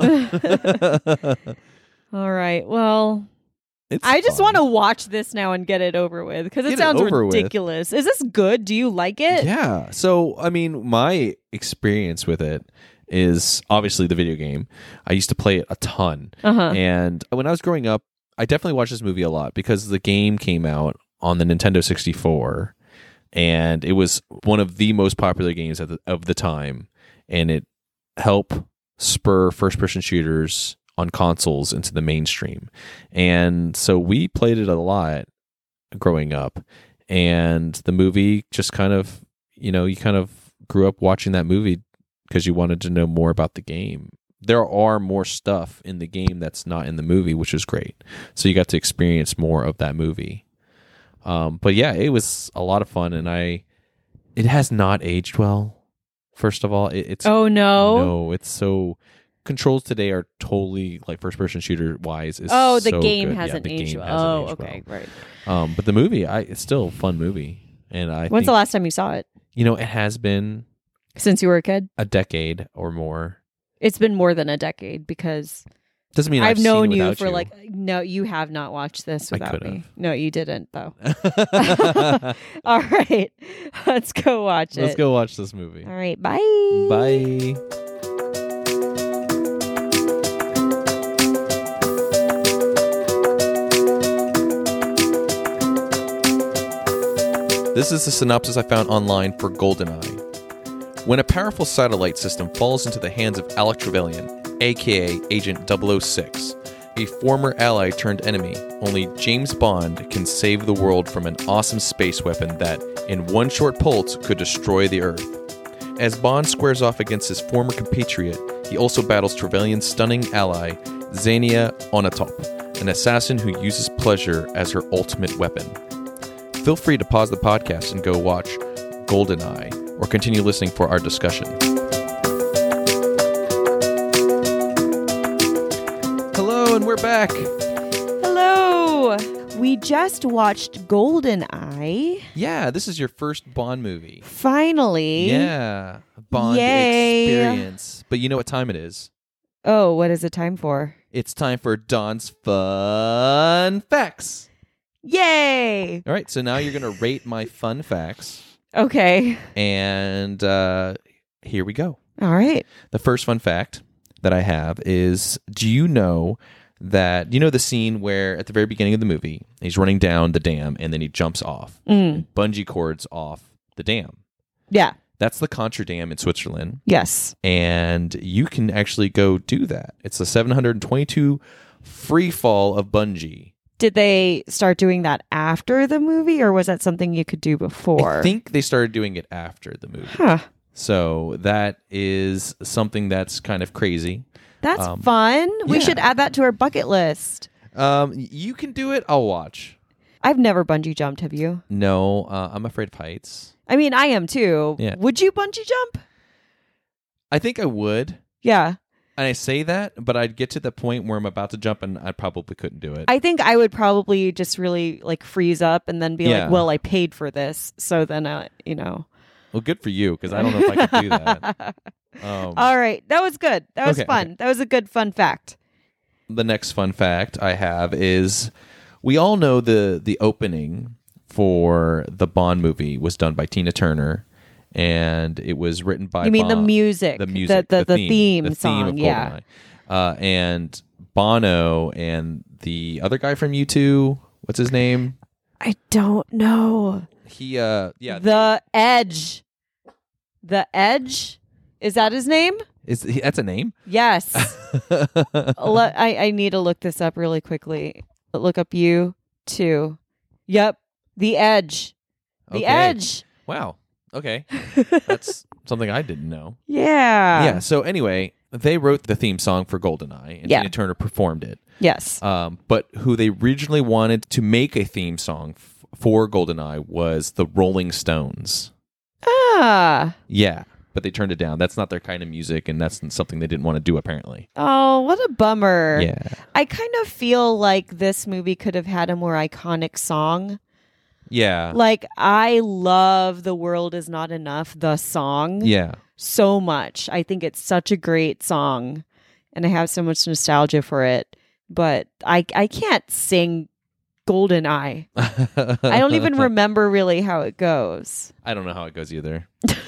All right. Well, It's I just fun. want to watch this now and get it over with because it Get it sounds over with. ridiculous. Is this good? Do you like it? Yeah. So, I mean, my experience with it is obviously the video game. I used to play it a ton. Uh-huh. And when I was growing up, I definitely watched this movie a lot because the game came out on the Nintendo sixty-four, and it was one of the most popular games at the, of the time, and it helped spur first-person shooters on consoles into the mainstream. And so we played it a lot growing up, and the movie just kind of, you know, you kind of grew up watching that movie because you wanted to know more about the game. There are more stuff in the game that's not in the movie, which is great. So you got to experience more of that movie. Um, but yeah, it was a lot of fun, and I, it has not aged well. First of all, it, it's Oh no. no, it's so controls today are totally like first person shooter wise. Is Oh, the so game good. Yeah, hasn't the aged game well. hasn't Oh, aged okay, right. well. Um, but the movie, I it's still a fun movie, and I When's think, the last time you saw it? you know, it has been Since you were a kid? a decade or more. It's been more than a decade because Doesn't mean I've I've known seen it you without for like no, you have not watched this I without could've. me. No, you didn't though. Let's All right, let's go watch it. go watch this movie. All right, bye. Bye. This is the synopsis I found online for GoldenEye. When a powerful satellite system falls into the hands of Alec Trevelyan, aka Agent double oh six, a former ally turned enemy, only James Bond can save the world from an awesome space weapon that, in one short pulse, could destroy the Earth. As Bond squares off against his former compatriot, he also battles Trevelyan's stunning ally, Xenia Onatop, an assassin who uses pleasure as her ultimate weapon. Feel free to pause the podcast and go watch GoldenEye, or continue listening for our discussion. Hello, and we're back. Hello. We just watched GoldenEye. Yeah, this is your first Bond movie. Finally. Yeah, a Bond Yay. experience. But you know what time it is? Oh, what is it time for? It's time for Don's Fun Facts. Yay. All right, so now you're going to rate my fun facts. Okay. And uh, here we go. All right. The first fun fact that I have is, do you know that, you know the scene where at the very beginning of the movie, he's running down the dam and then he jumps off, Mm. bungee cords off the dam. Yeah. That's the Contra Dam in Switzerland. Yes. And you can actually go do that. It's a seven hundred twenty-two free fall of bungee. Did they start doing that after the movie, or was that something you could do before? I think they started doing it after the movie. Huh. So that is something that's kind of crazy. That's Um, fun. We yeah. should add that to our bucket list. Um, you can do it. I'll watch. I've never bungee jumped. Have you? No, uh, I'm afraid of heights. I mean, I am too. Yeah. Would you bungee jump? I think I would. Yeah. And I say that, but I'd get to the point where I'm about to jump and I probably couldn't do it. I think I would probably just really like freeze up and then be Yeah. like, well, I paid for this. So then, uh, you know. Well, good for you, because I don't know if I could do that. Um, All right. That was good. That was Okay, fun. okay. That was a good fun fact. The next fun fact I have is, we all know the the opening for the Bond movie was done by Tina Turner, and it was written by You mean the Bon- music? the music, The, the, the theme, theme, the song. theme of yeah. GoldenEye. Uh, and Bono and the other guy from U two, what's his name? I don't know. He, uh, yeah, The Edge. The Edge? Is that his name? is he, that's a name? Yes. Let- I, I need to look this up really quickly. Look up you too. Yep. The Edge. The Okay. Edge. Wow. Okay, that's something I didn't know. Yeah. yeah. So anyway, they wrote the theme song for GoldenEye, and Yeah. Tina Turner performed it. Yes. Um, but who they originally wanted to make a theme song f- for GoldenEye was the Rolling Stones. Ah. Yeah, but they turned it down. That's not their kind of music, and that's something they didn't want to do, apparently. Oh, what a bummer. Yeah. I kind of feel like this movie could have had a more iconic song. Yeah. Like, I love The World Is Not Enough, the song, Yeah. so much. I think it's such a great song, and I have so much nostalgia for it. But I, I can't sing GoldenEye. I don't even remember really how it goes. I don't know how it goes either.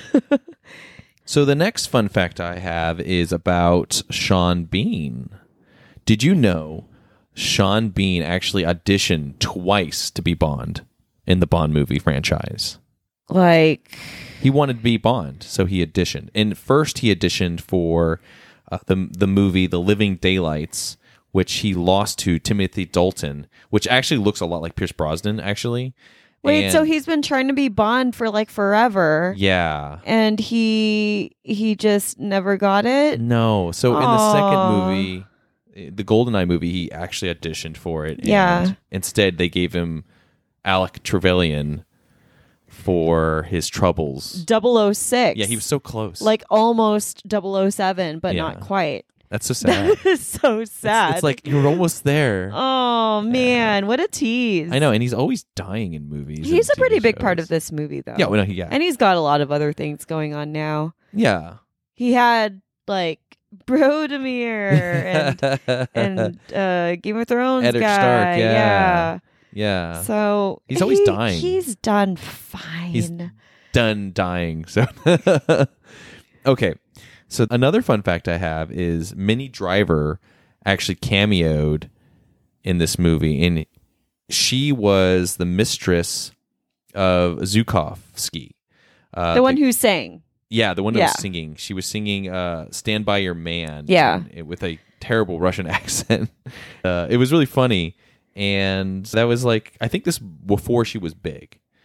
So the next fun fact I have is about Sean Bean. Did you know Sean Bean actually auditioned twice to be Bond in the Bond movie franchise? Like, He wanted to be Bond, so he auditioned. And first he auditioned for uh, the the movie The Living Daylights, which he lost to Timothy Dalton, which actually looks a lot like Pierce Brosnan, actually. wait, And- so he's been trying to be Bond for like forever. Yeah. And he he just never got it. No. So in the Aw. second movie, eh, the GoldenEye movie, he actually auditioned for it. And Yeah. instead, they gave him Alec Trevelyan for his troubles. double oh six. Yeah, he was so close. like almost double oh seven, but Yeah. not quite. That's so sad. That is so It's- sad. It's, like you're almost there. oh man, what a tease. I know, and he's always dying in movies. He's and a pretty T V big part shows. of this movie, though. Yeah, well, no, he- yeah, And he's got a lot of other things going on now. yeah. He had like Brodemir and and uh, Game of Thrones Eddard guy. Stark, yeah. yeah. yeah. So He's always he- dying. He's done fine. He's done dying. So okay. So another fun fact I have is Minnie Driver actually cameoed in this movie, and she was the mistress of Zhukovsky. Uh, the one who sang. Yeah, the one who Yeah. was singing. She was singing uh, "Stand by Your Man." Yeah. and- with a terrible Russian accent. Uh, it was really funny, and that was like I think this before she was big.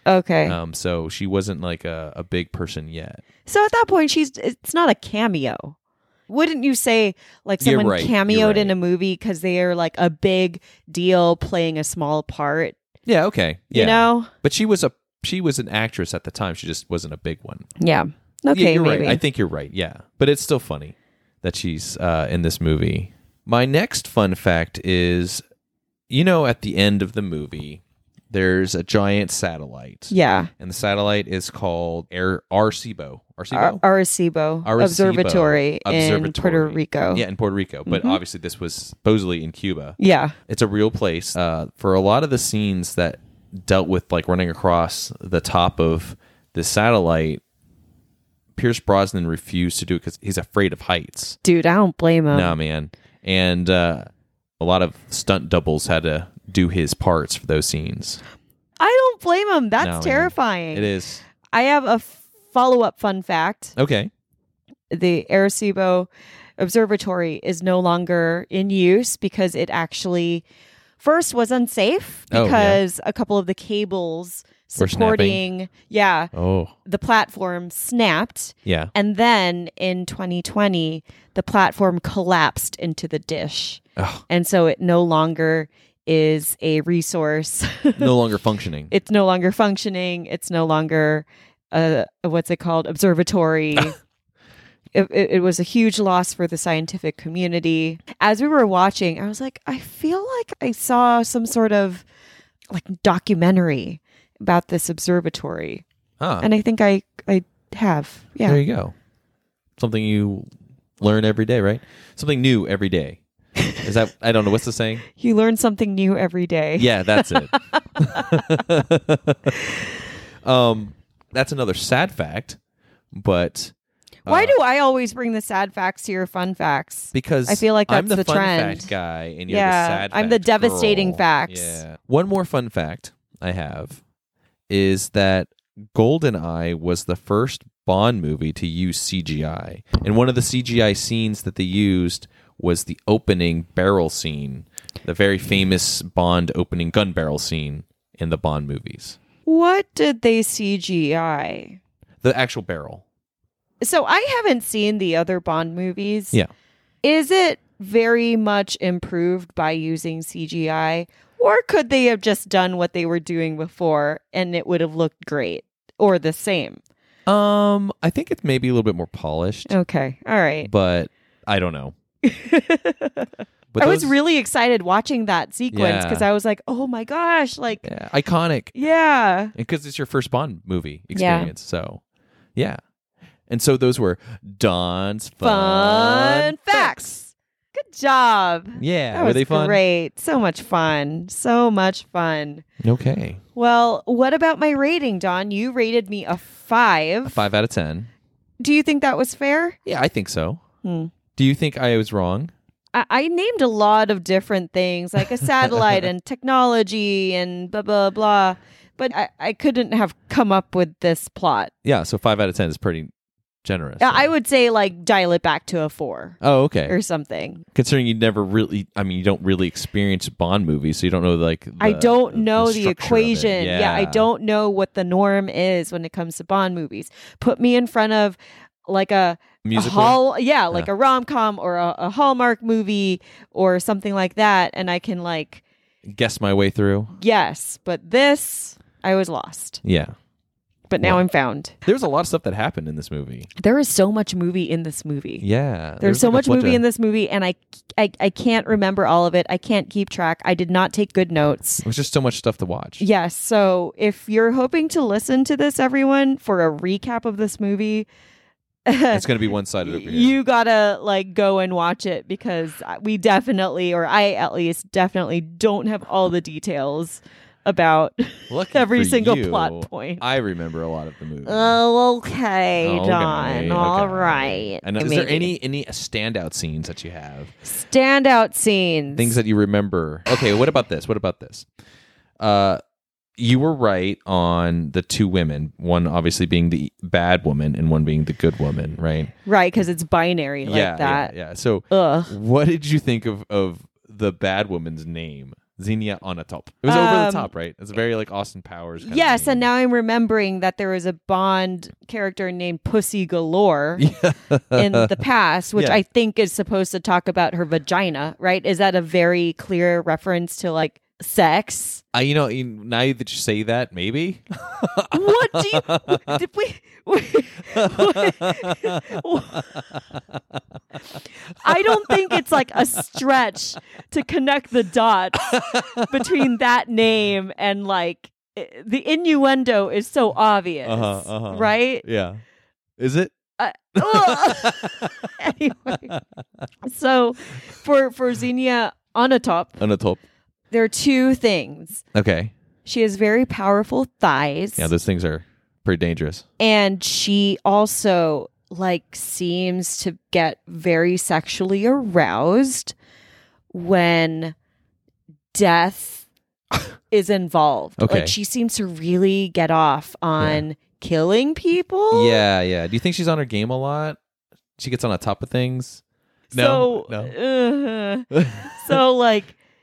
Okay. Um, so she wasn't like a, a big person yet. So at that point, she's it's not a cameo. Wouldn't you say like You're someone right, you're cameoed in right. a movie because they are like a big deal playing a small part? Yeah, okay. Yeah. You know? But she was a she was an actress at the time. She just wasn't a big one. Yeah. Yeah, Okay, you're maybe. right. I think you're right. Yeah. But it's still funny that she's uh, in this movie. My next fun fact is, you know, at the end of the movie, there's a giant satellite. Yeah. And the satellite is called Air Arecibo. Ar- Arecibo? Arecibo, Arecibo Observatory, in Observatory. Puerto Rico. Yeah, in Puerto Rico. But obviously this was supposedly in Cuba. Yeah. It's a real place. Uh, for a lot of the scenes that dealt with like running across the top of the satellite, Pierce Brosnan refused to do it because he's afraid of heights. Dude, I don't blame him. Nah, man. And uh, a lot of stunt doubles had to do his parts for those scenes. I don't blame him. That's No, man. terrifying. It is. I have a follow-up fun fact. Okay. The Arecibo Observatory is no longer in use because it actually first was unsafe Oh, yeah. because a couple of the cables Were supporting yeah Oh, the platform snapped, yeah. and then in twenty twenty the platform collapsed into the dish, Oh, and so it no longer is a resource. no longer functioning. It's no longer functioning. It's no longer a, a what's it called observatory. It, it, it was a huge loss for the scientific community. As we were watching, I was like, I feel like I saw some sort of like documentary about this observatory, Huh. and I think I I have. Yeah, There you go. Something you learn every day, right? Something new every day. Is that, I don't know, what's the saying? you learn something new every day. Yeah, that's it. um, that's another sad fact, but Why uh, do I always bring the sad facts to your fun facts? because I feel like I'm that's the, the fun trend. fact guy, and you're Yeah, the sad. I'm the fact devastating girl. facts. Yeah. One more fun fact I have is that GoldenEye was the first Bond movie to use C G I, and one of the C G I scenes that they used was the opening barrel scene, the very famous Bond opening gun barrel scene in the Bond movies. What did they C G I? The actual barrel. So I haven't seen the other Bond movies. Yeah. Is it very much improved by using C G I? Or could they have just done what they were doing before and it would have looked great or the same? Um, I think it's maybe a little bit more polished, Okay. All right. but I don't know. But I was those- really excited watching that sequence Yeah. because I was like, oh my gosh, like, yeah, iconic. yeah. Because it's your first Bond movie experience. So, yeah. And so those were Don's fun, Fun facts. Good job. Yeah. That were was they fun? great. So much fun. So much fun. Okay. Well, what about my rating, Don? You rated me a five. A five out of ten. Do you think that was fair? Yeah, I think so. Hmm. Do you think I was wrong? I-, I named a lot of different things, like a satellite and technology and blah, blah, blah. But I-, I couldn't have come up with this plot. Yeah, so five out of ten is pretty generous. I would say, like, dial it back to a four Oh, okay. or something. Considering you never really, I mean, you don't really experience Bond movies, so you don't know, like, the, I don't know the, structure of it. equation. Yeah. yeah, I don't know what the norm is when it comes to Bond movies. Put me in front of, like, a... Musical? A hall, yeah, like Yeah. a rom com or a, a Hallmark movie or something like that, and I can like Guess my way through. yes, but this I was lost, Yeah. but now Well. I'm found. There's a lot of stuff that happened in this movie. There is so much movie in this movie. Yeah. There's so much movie in this movie, and I, I I can't remember all of it. I can't keep track. I did not take good notes. There's just so much stuff to watch. Yes, so if you're hoping to listen to this, everyone, for a recap of this movie. It's going to be one-sided over here. You gotta like go and watch it because we definitely, or I at least definitely don't have all the details about Lucky every for single you, plop point. I remember a lot of the movie. Oh, okay, Okay, Don. All okay. right. And is there Maybe. any any standout scenes that you have? standout scenes? Things that you remember? Okay, what about this? What about this? Uh, you were right on the two women. One obviously being the bad woman, and one being the good woman. Right? right? Because it's binary like yeah, that. yeah, yeah. So, Ugh. what did you think of of the bad woman's name? Xenia Onatopp. It was over Um, the top, right? It's a very like Austin Powers. Kind Yes, of name. and now I'm remembering that there was a Bond character named Pussy Galore in the past, which Yeah. I think is supposed to talk about her vagina, right? Is that a very clear reference to like sex? Uh, you know, you- now that you say that, maybe. What do you? Did we? we- I don't think it's like a stretch to connect the dots between that name and like i- the innuendo is so obvious, Uh-huh, uh-huh. right? Yeah. Is it? Uh, ugh. Anyway, so for for Xenia Onatopp, Onatopp. there are two things. Okay. She has very powerful thighs. Yeah, those things are pretty dangerous. And she also like seems to get very sexually aroused when death is involved. Okay. Like she seems to really get off on killing people. Yeah, yeah. Do you think she's on her game a lot? She gets on the top of things? No. So, no. uh, so like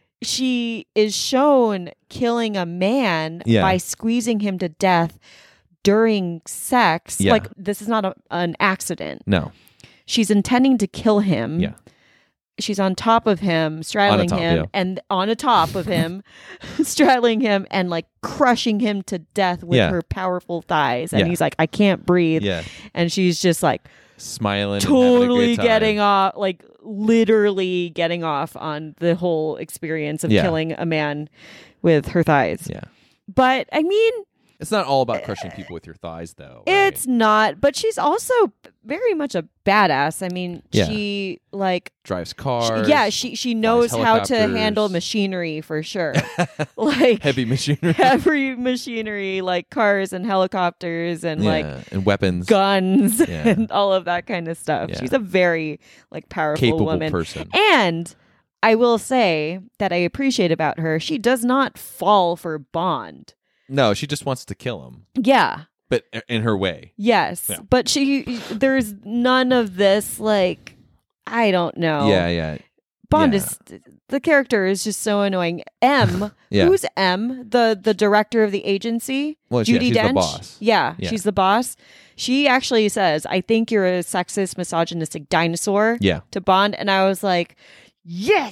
she is shown killing a man Yeah. by squeezing him to death during sex. Yeah. Like this is not a, an accident. No. She's intending to kill him. Yeah. She's on top of him, straddling top, him, yeah. and on a top of him, straddling him and like crushing him to death with Yeah. her powerful thighs. And Yeah. he's like, I can't breathe. Yeah. And she's just like Smiling. and having a totally great time. getting off, like literally getting off on the whole experience of Yeah. killing a man with her thighs. Yeah. But I mean, It's not all about crushing people with your thighs, though. right? it's not, but she's also very much a badass. I mean, Yeah. she like drives She- cars. yeah, she she knows how to helicopters. handle machinery for sure. Like heavy machinery. heavy machinery, like cars and helicopters and yeah. like and weapons. guns Yeah. and all of that kind of stuff. Yeah. She's a very like powerful Capable woman. person. And I will say that I appreciate about her, she does not fall for Bond. No, she just wants to kill him, Yeah. but in her way. Yes. Yeah. But she there's none of this like I don't know. Yeah, yeah. Bond Yeah. is the character is just so annoying. M, Yeah. who's M, the the director of the agency, Well, yeah, Judi she's the Dench. boss. Yeah, Yeah. she's the boss. She actually says, "I think you're a sexist, misogynistic dinosaur." Yeah. To Bond, and I was like, "Yes,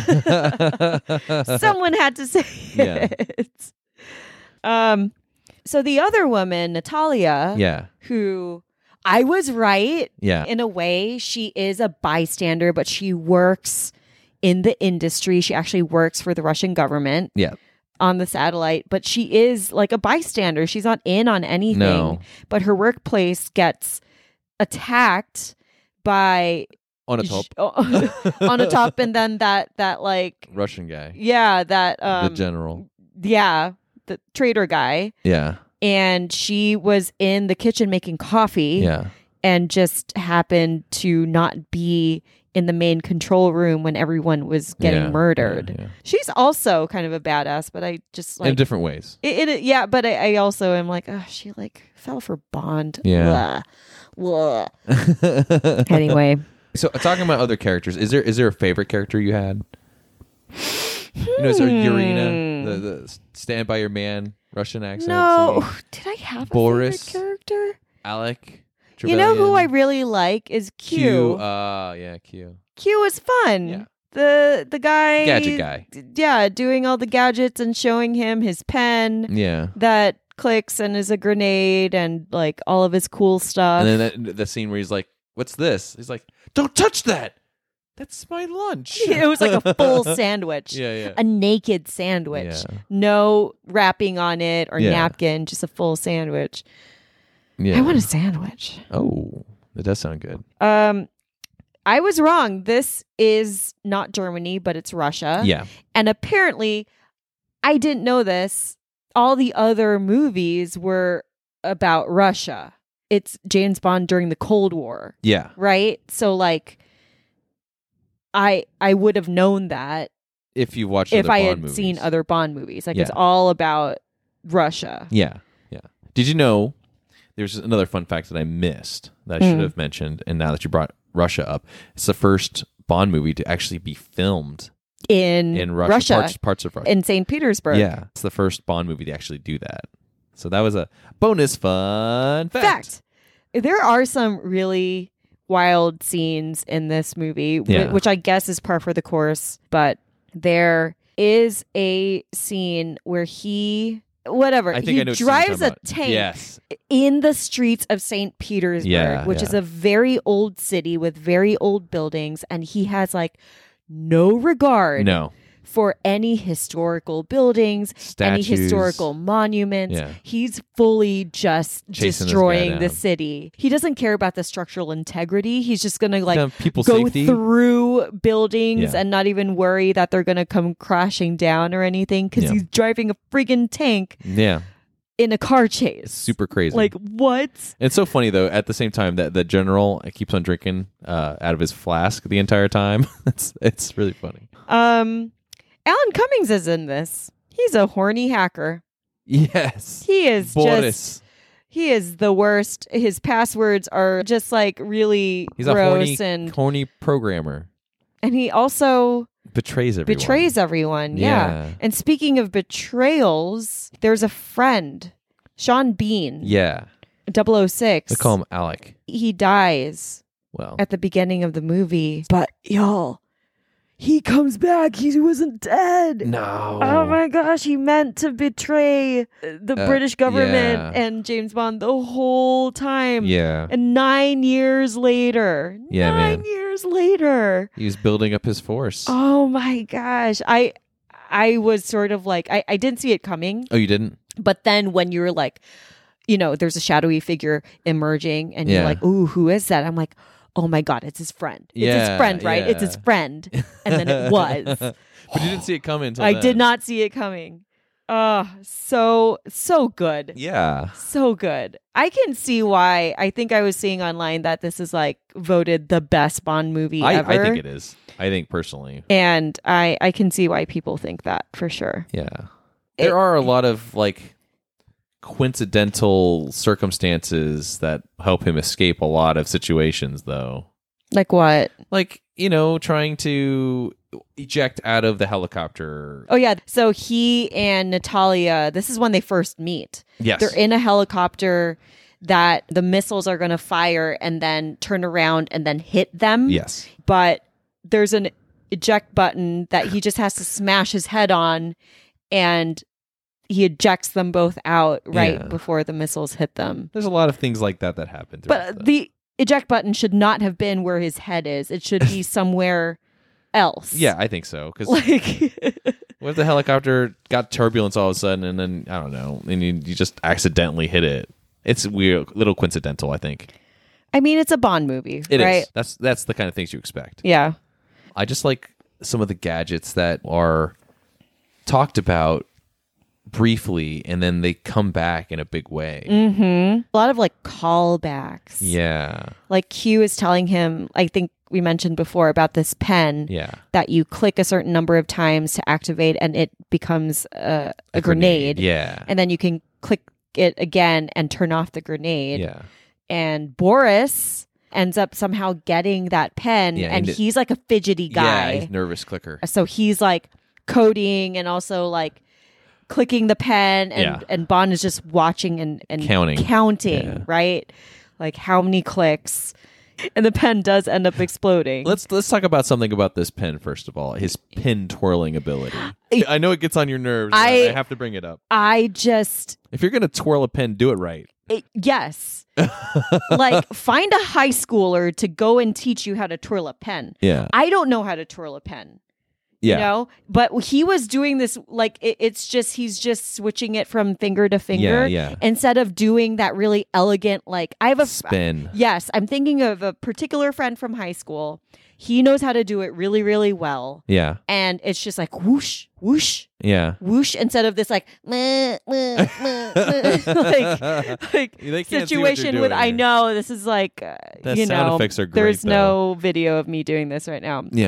someone had to say Yeah. it." Um, so the other woman, Natalia, Yeah. who I was right Yeah. in a way. She is a bystander, but she works in the industry. She actually works for the Russian government Yeah. on the satellite, but she is like a bystander. She's not in on anything, No. but her workplace gets attacked by On a top. on a top, and then that that like Russian guy. yeah that um the general. yeah the trader guy, Yeah. and she was in the kitchen making coffee. Yeah. And just happened to not be in the main control room when everyone was getting Yeah, murdered. yeah, yeah. She's also kind of a badass, but I just like in different ways. it, it- yeah, but I, I also am like, oh, she like fell for Bond. Yeah. Blah. Blah. Anyway, So talking about other characters, is there is there a favorite character you had? You know, is there Yurina, the, the Stand By Your Man, Russian accent? no, singing? did I have Boris. a favorite character? Alec. You know who I Trevelyan? really like is Q. Q. Uh, yeah, Q. Q is fun. Yeah. The the guy Gadget guy. Yeah, doing all the gadgets and showing him his pen Yeah. that clicks and is a grenade and like all of his cool stuff. And then that, the scene where he's like, "What's this?" He's like, "Don't touch that. That's my lunch." It was like a full sandwich. Yeah, yeah. A naked sandwich. Yeah. No wrapping on it or Yeah. napkin, just a full sandwich. Yeah. I want a sandwich. Oh, that does sound good. Um I was wrong. This is not Germany, but it's Russia. Yeah. And apparently, I didn't know this. All the other movies were about Russia. It's James Bond during the Cold War, Yeah. right? So like I I would have known that If you watched if other I Bond had movies. seen other Bond movies. Like it's Yeah. all about Russia. Yeah. Yeah. Did you know there's another fun fact that I missed that I should Mm. have mentioned, and now that you brought Russia up, it's the first Bond movie to actually be filmed in, in Russia, Russia, Parts, parts of Russia. in Saint Petersburg. Yeah, it's the first Bond movie to actually do that. So that was a bonus fun fact. Fact. There are some really wild scenes in this movie, wh- Yeah. which I guess is par for the course, but there is a scene where he, whatever, I think he I know what scene you're drives talking a about. tank Yes. in the streets of Saint Petersburg, Yeah, which yeah. is a very old city with very old buildings, and he has like no regard No. for any historical buildings, any Statues. historical monuments. Yeah. He's fully just Chasing this guy destroying the down. city. He doesn't care about the structural integrity. He's just going to like Yeah, people go safety. through buildings Yeah. and not even worry that they're going to come crashing down or anything because Yeah. he's driving a friggin' tank Yeah. in a car chase. Super crazy. Like, what? It's so funny though. At the same time, that the general keeps on drinking uh, out of his flask the entire time. it's it's really funny. Um, Alan Cummings is in this. He's a horny hacker. Yes, He is Boris. just he is the worst. His passwords are just like really He's a gross horny, and horny programmer. and he also Betrays everyone. betrays everyone. Yeah. Yeah. And speaking of betrayals, there's a friend, Sean Bean, Yeah, double oh six. they call him Alec. He dies Well, at the beginning of the movie. But y'all, he comes back. He wasn't dead. no. Oh my gosh, he meant to betray the Uh, British government yeah. and James Bond the whole time. Yeah, And nine years later, Yeah, nine man. years later, he was building up his force. oh my gosh, I, I was sort of like, I, I didn't see it coming, Oh, you didn't? but then when you're like, you know, there's a shadowy figure emerging, and Yeah. you're like, ooh, who is that? I'm like, oh my god, it's his friend. It's his Yeah, friend, right? It's his yeah. friend, and then it was. But you didn't see it coming until I then. did not see it coming. Oh, so so good. Yeah. So good. I can see why. I think I was seeing online that this is like voted the best Bond movie I, ever. I think it is. I think personally. And I I can see why people think that for sure. Yeah. It- There are a lot of like coincidental circumstances that help him escape a lot of situations though. Like what? Like, you know, trying to eject out of the helicopter. Oh yeah. So he and Natalia, this is when they first meet. Yes. They're in a helicopter that the missiles are going to fire and then turn around and then hit them. Yes. But there's an eject button that he just has to smash his head on, and he ejects them both out right Yeah. before the missiles hit them. There's a lot of things like that that happen. throughout But the eject button should not have been where his head is. It should be somewhere else. Yeah, I think so. Because Like, what if the helicopter got turbulence all of a sudden and then, I don't know, and you, you just accidentally hit it? It's weird, little coincidental, I think. I mean, it's a Bond movie, It is. right? That's that's the kind of things you expect. Yeah. I just like some of the gadgets that are talked about briefly and then they come back in a big way. Mm-hmm. A lot of like callbacks. Yeah. Like Q is telling him, I think we mentioned before about this pen Yeah. that you click a certain number of times to activate and it becomes a, a, grenade. Yeah. And then you can click it again and turn off the grenade. Yeah. And Boris ends up somehow getting that pen, Yeah, and and it- he's like a fidgety guy. Yeah, he's nervous clicker. So he's like coding and also like clicking the pen, and, Yeah. and Bond is just watching and, and Counting. counting, Yeah. right? Like how many clicks. And the pen does end up exploding. Let's let's talk about something about this pen first of all. His pin twirling ability. I know it gets on your nerves. but I- I have to bring it up. I just, If you're gonna twirl a pen, do it right. it, yes. Like find a high schooler to go and teach you how to twirl a pen. Yeah. I don't know how to twirl a pen. Yeah. You know, but he was doing this like it, it's just he's just switching it from finger to finger Yeah, yeah. instead of doing that really elegant like I have a Spin. yes, I'm thinking of a particular friend from high school. He knows how to do it really, really well, Yeah. and it's just like whoosh, whoosh, Yeah. whoosh instead of this like meh, meh, meh, meh, like like They can't see what you're situation with doing I here. know this is like uh, The you sound know effects are great, there's though. no video of me doing this right now. Yeah.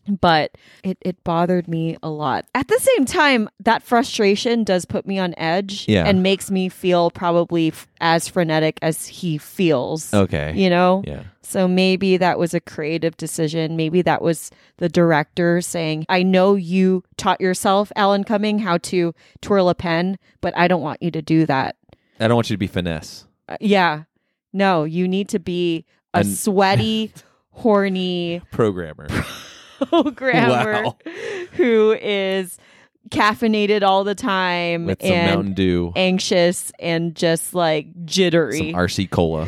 But it, it bothered me a lot. At the same time, that frustration does put me on edge Yeah. and makes me feel probably f- as frenetic as he feels. Okay. You know? Yeah. So maybe that was a creative decision. Maybe that was the director saying, I know you taught yourself, Alan Cumming, how to twirl a pen, but I don't want you to do that. I don't want you to be finesse. Uh, yeah. No, you need to be a An- sweaty, horny Programmer. programmer Wow. who is caffeinated all the time With some and Mountain Dew. anxious and just like jittery. Some R C Cola.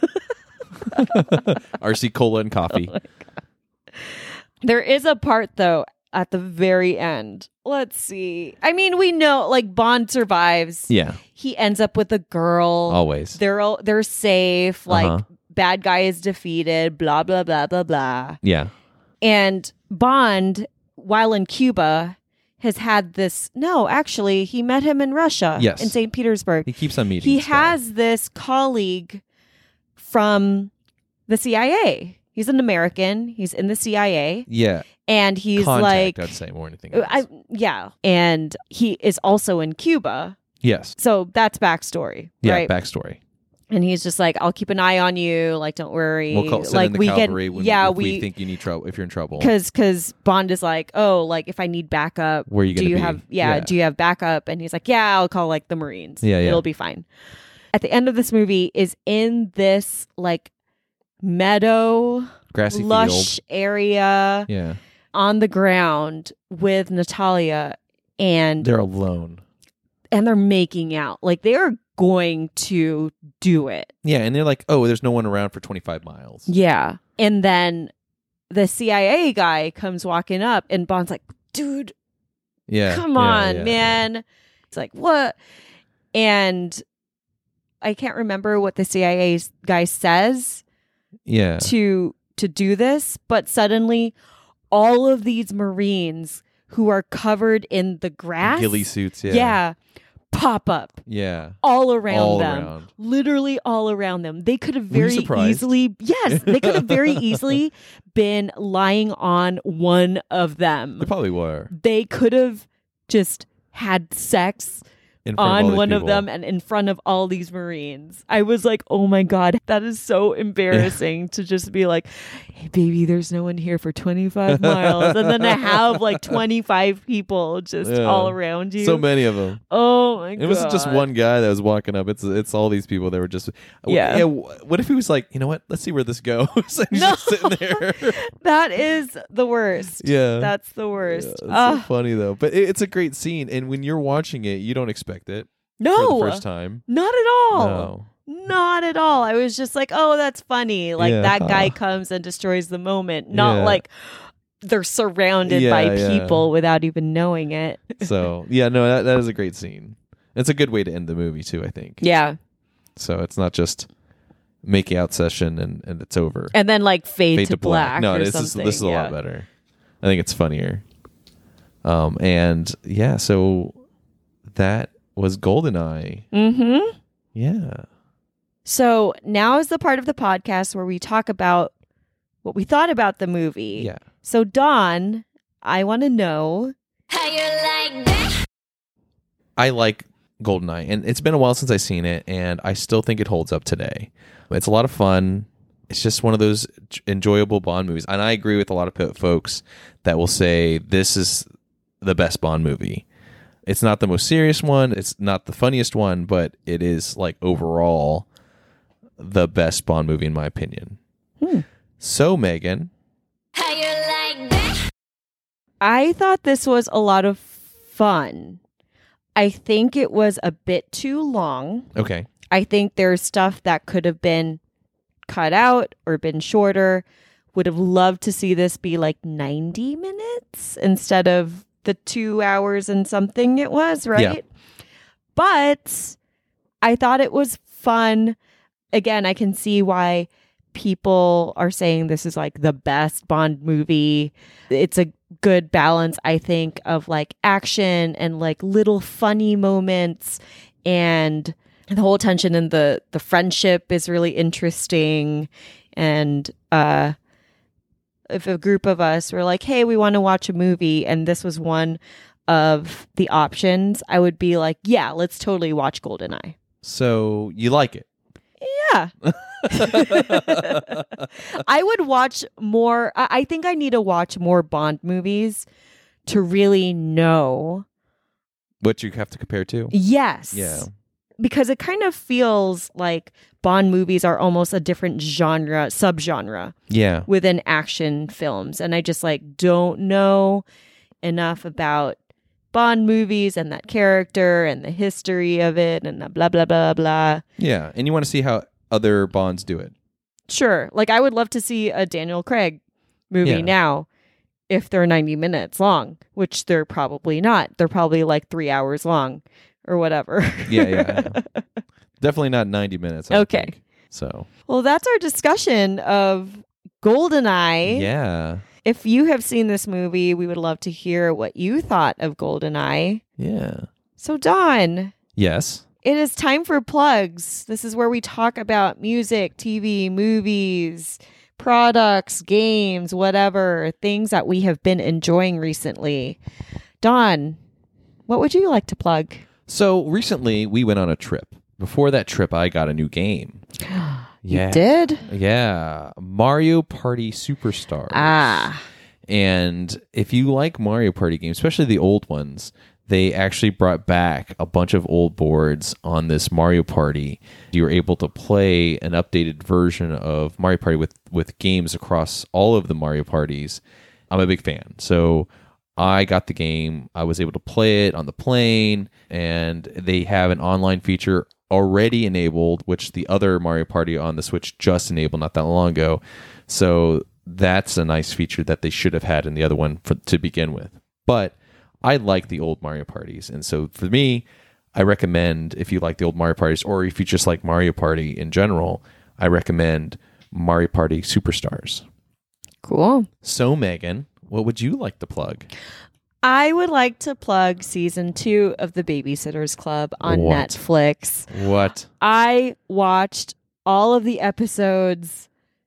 R C Cola and coffee. Oh There is a part though at the very end. Let's see. I mean, we know like Bond survives. Yeah. He ends up with a girl. Always. They're all, they're safe. Like Uh-huh. bad guy is defeated. Blah blah blah blah blah. Yeah. And Bond, while in Cuba, has had this. No, actually, he met him in Russia. Yes. In Saint Petersburg. He keeps on meeting. He this guy. has this colleague from the C I A. He's an American. He's in the C I A. Yeah. And he's Contact, like, I'd say more than anything else. I, yeah. And he is also in Cuba. yes. So that's backstory. Yeah. Right. Backstory. And he's just like, I'll keep an eye on you. Like, don't worry. We'll call send like in the we cavalry can, when yeah, if we, we think you need trouble. If you're in trouble, because because Bond is like, oh, like if I need backup, where are you do going to you be? have yeah, yeah. do you have backup? And he's like, yeah, I'll call like the Marines. Yeah, yeah. It'll be fine. At the end of this movie is in this like meadow, Grassy lush field. area Yeah. on the ground with Natalia, and They're alone. and they're making out. Like they are going to do it. Yeah, and they're like, oh, there's no one around for twenty-five miles. Yeah. And then the C I A guy comes walking up and Bond's like, dude, Yeah. come yeah, on, yeah, man. It's like, what? And I can't remember what the C I A guy says Yeah. to to do this, but suddenly all of these Marines who are covered in the grass, Ghillie suits. Yeah. yeah, pop up Yeah. all around All them. around. Literally all around them. They could have Were you very surprised? easily, yes, they could have very easily been lying on one of them. They probably were. They could have just had sex In front of all on these one of people. them and in front of all these Marines. I was like, oh my God, that is so embarrassing to just be like, hey, baby, there's no one here for twenty-five miles. And then to have like twenty-five people just Yeah. all around you. So many of them. Oh my God. It wasn't just one guy that was walking up. It's it's all these people that were just. Yeah. yeah. What if he was like, you know what? Let's see where this goes. And he's No. just sitting there. That is the worst. yeah. That's the worst. Yeah, it's so Ah, funny though, but it, it's a great scene, and when you're watching it, you don't expect it no, for the first time. not at all. No, Not at all. I was just like, oh, that's funny. Like Yeah. that guy comes and destroys the moment. Not Yeah. like they're surrounded Yeah, by yeah. people without even knowing it. so yeah, no, that that is a great scene. It's a good way to end the movie too, I think. Yeah. So it's not just making out session and, and it's over. And then like fade, Fade to, black. No, or this is something. this is a yeah. lot better. I think it's funnier. Um and yeah, so that was GoldenEye. Mm-hmm. Yeah. So now is the part of the podcast where we talk about what we thought about the movie. Yeah. So Dawn, I want to know. How you like that? I like GoldenEye, and it's been a while since I've seen it, and I still think it holds up today. It's a lot of fun. It's just one of those enjoyable Bond movies, and I agree with a lot of po- folks that will say this is the best Bond movie. It's not the most serious one, it's not the funniest one, but it is like overall the best Bond movie in my opinion. Hmm. So, Megan, How you like that? I thought this was a lot of fun. I think it was a bit too long. okay, I think there's stuff that could have been cut out or been shorter. Would have loved to see this be like ninety minutes instead of the two hours and something it was, right? Yeah. But I thought it was fun. Again, I can see why people are saying this is like the best Bond movie. It's a good balance, I think, of like action and like little funny moments, and the whole tension in the the friendship is really interesting, and uh if a group of us were like, hey, we want to watch a movie, and this was one of the options, I would be like, yeah, let's totally watch GoldenEye. So you like it? Yeah. I would watch more. I I think I need to watch more Bond movies to really know. What you have to compare to? Yes. Yeah. Because it kind of feels like Bond movies are almost a different genre, subgenre Yeah. within action films. And I just like don't know enough about Bond movies and that character and the history of it and the blah, blah, blah, blah. Yeah. And you want to see how other Bonds do it. Sure. Like I would love to see a Daniel Craig movie Yeah. now if they're ninety minutes long, which they're probably not. They're probably like three hours long or whatever. Yeah, yeah. Definitely not ninety minutes. I don't Okay. think. So, Well, that's our discussion of GoldenEye. yeah. If you have seen this movie, we would love to hear what you thought of GoldenEye. Yeah. So, Don, Yes. it is time for plugs. This is where we talk about music, T V, movies, products, games, whatever, things that we have been enjoying recently. Don, what would you like to plug? So recently we went on a trip. Before that trip, I got a new game. Yeah. Did? Yeah. Mario Party Superstars. Ah. And if you like Mario Party games, especially the old ones, they actually brought back a bunch of old boards on this Mario Party. You were able to play an updated version of Mario Party with, with games across all of the Mario Parties. I'm a big fan. So I got the game. I was able to play it on the plane, and they have an online feature already enabled, which the other Mario Party on the Switch just enabled not that long ago. So that's a nice feature that they should have had in the other one for, to begin with. But I like the old Mario Parties. And so for me, I recommend, if you like the old Mario Parties, or if you just like Mario Party in general, I recommend Mario Party Superstars. Cool. So, Megan, what would you like to plug? I would like to plug season two of The Babysitters Club on What? Netflix. What? I watched all of the episodes.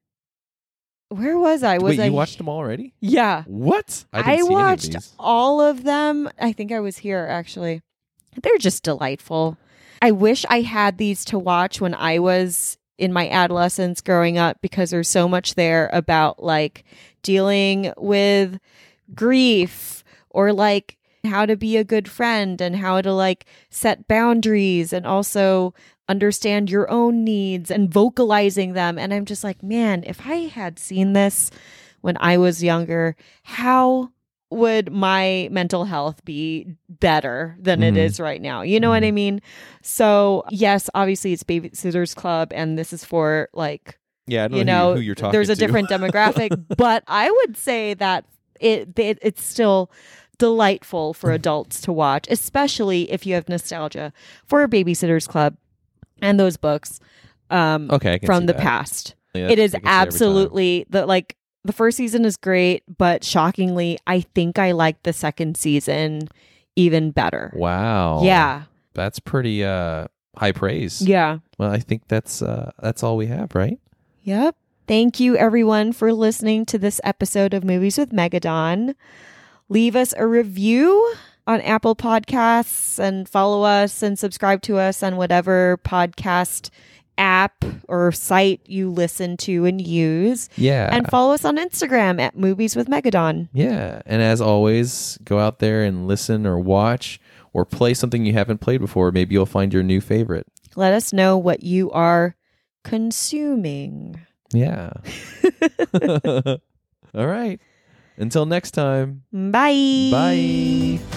Where was I? Was Wait, I? you watched them already? Yeah. What? I, didn't see watched any of these. all of them. I think I was here actually. They're just delightful. I wish I had these to watch when I was in my adolescence growing up, because there's so much there about like dealing with grief, or like how to be a good friend and how to like set boundaries and also understand your own needs and vocalizing them. And I'm just like, man, if I had seen this when I was younger, how would my mental health be better than Mhm. it is right now? You know what I mean? So yes, obviously it's Babysitters Club, and this is for like, Yeah, I don't you know, know, who, who you're talking there's a to. different demographic, but I would say that it, it it's still delightful for adults to watch, especially if you have nostalgia for Babysitters Club and those books um, Okay, I can from see the that. past. Yeah, It is I can see every time. absolutely the like the first season is great, but shockingly, I think I like the second season even better. Wow. Yeah, That's pretty uh, high praise. yeah. Well, I think that's uh, that's all we have, right? Yep. Thank you, everyone, for listening to this episode of Movies with Megadon. Leave us a review on Apple Podcasts and follow us and subscribe to us on whatever podcast app or site you listen to and use. Yeah. And follow us on Instagram at Movies with Megadon. Yeah. And as always, go out there and listen or watch or play something you haven't played before. Maybe you'll find your new favorite. Let us know what you are consuming. Yeah. All right. Until next time. Bye. Bye.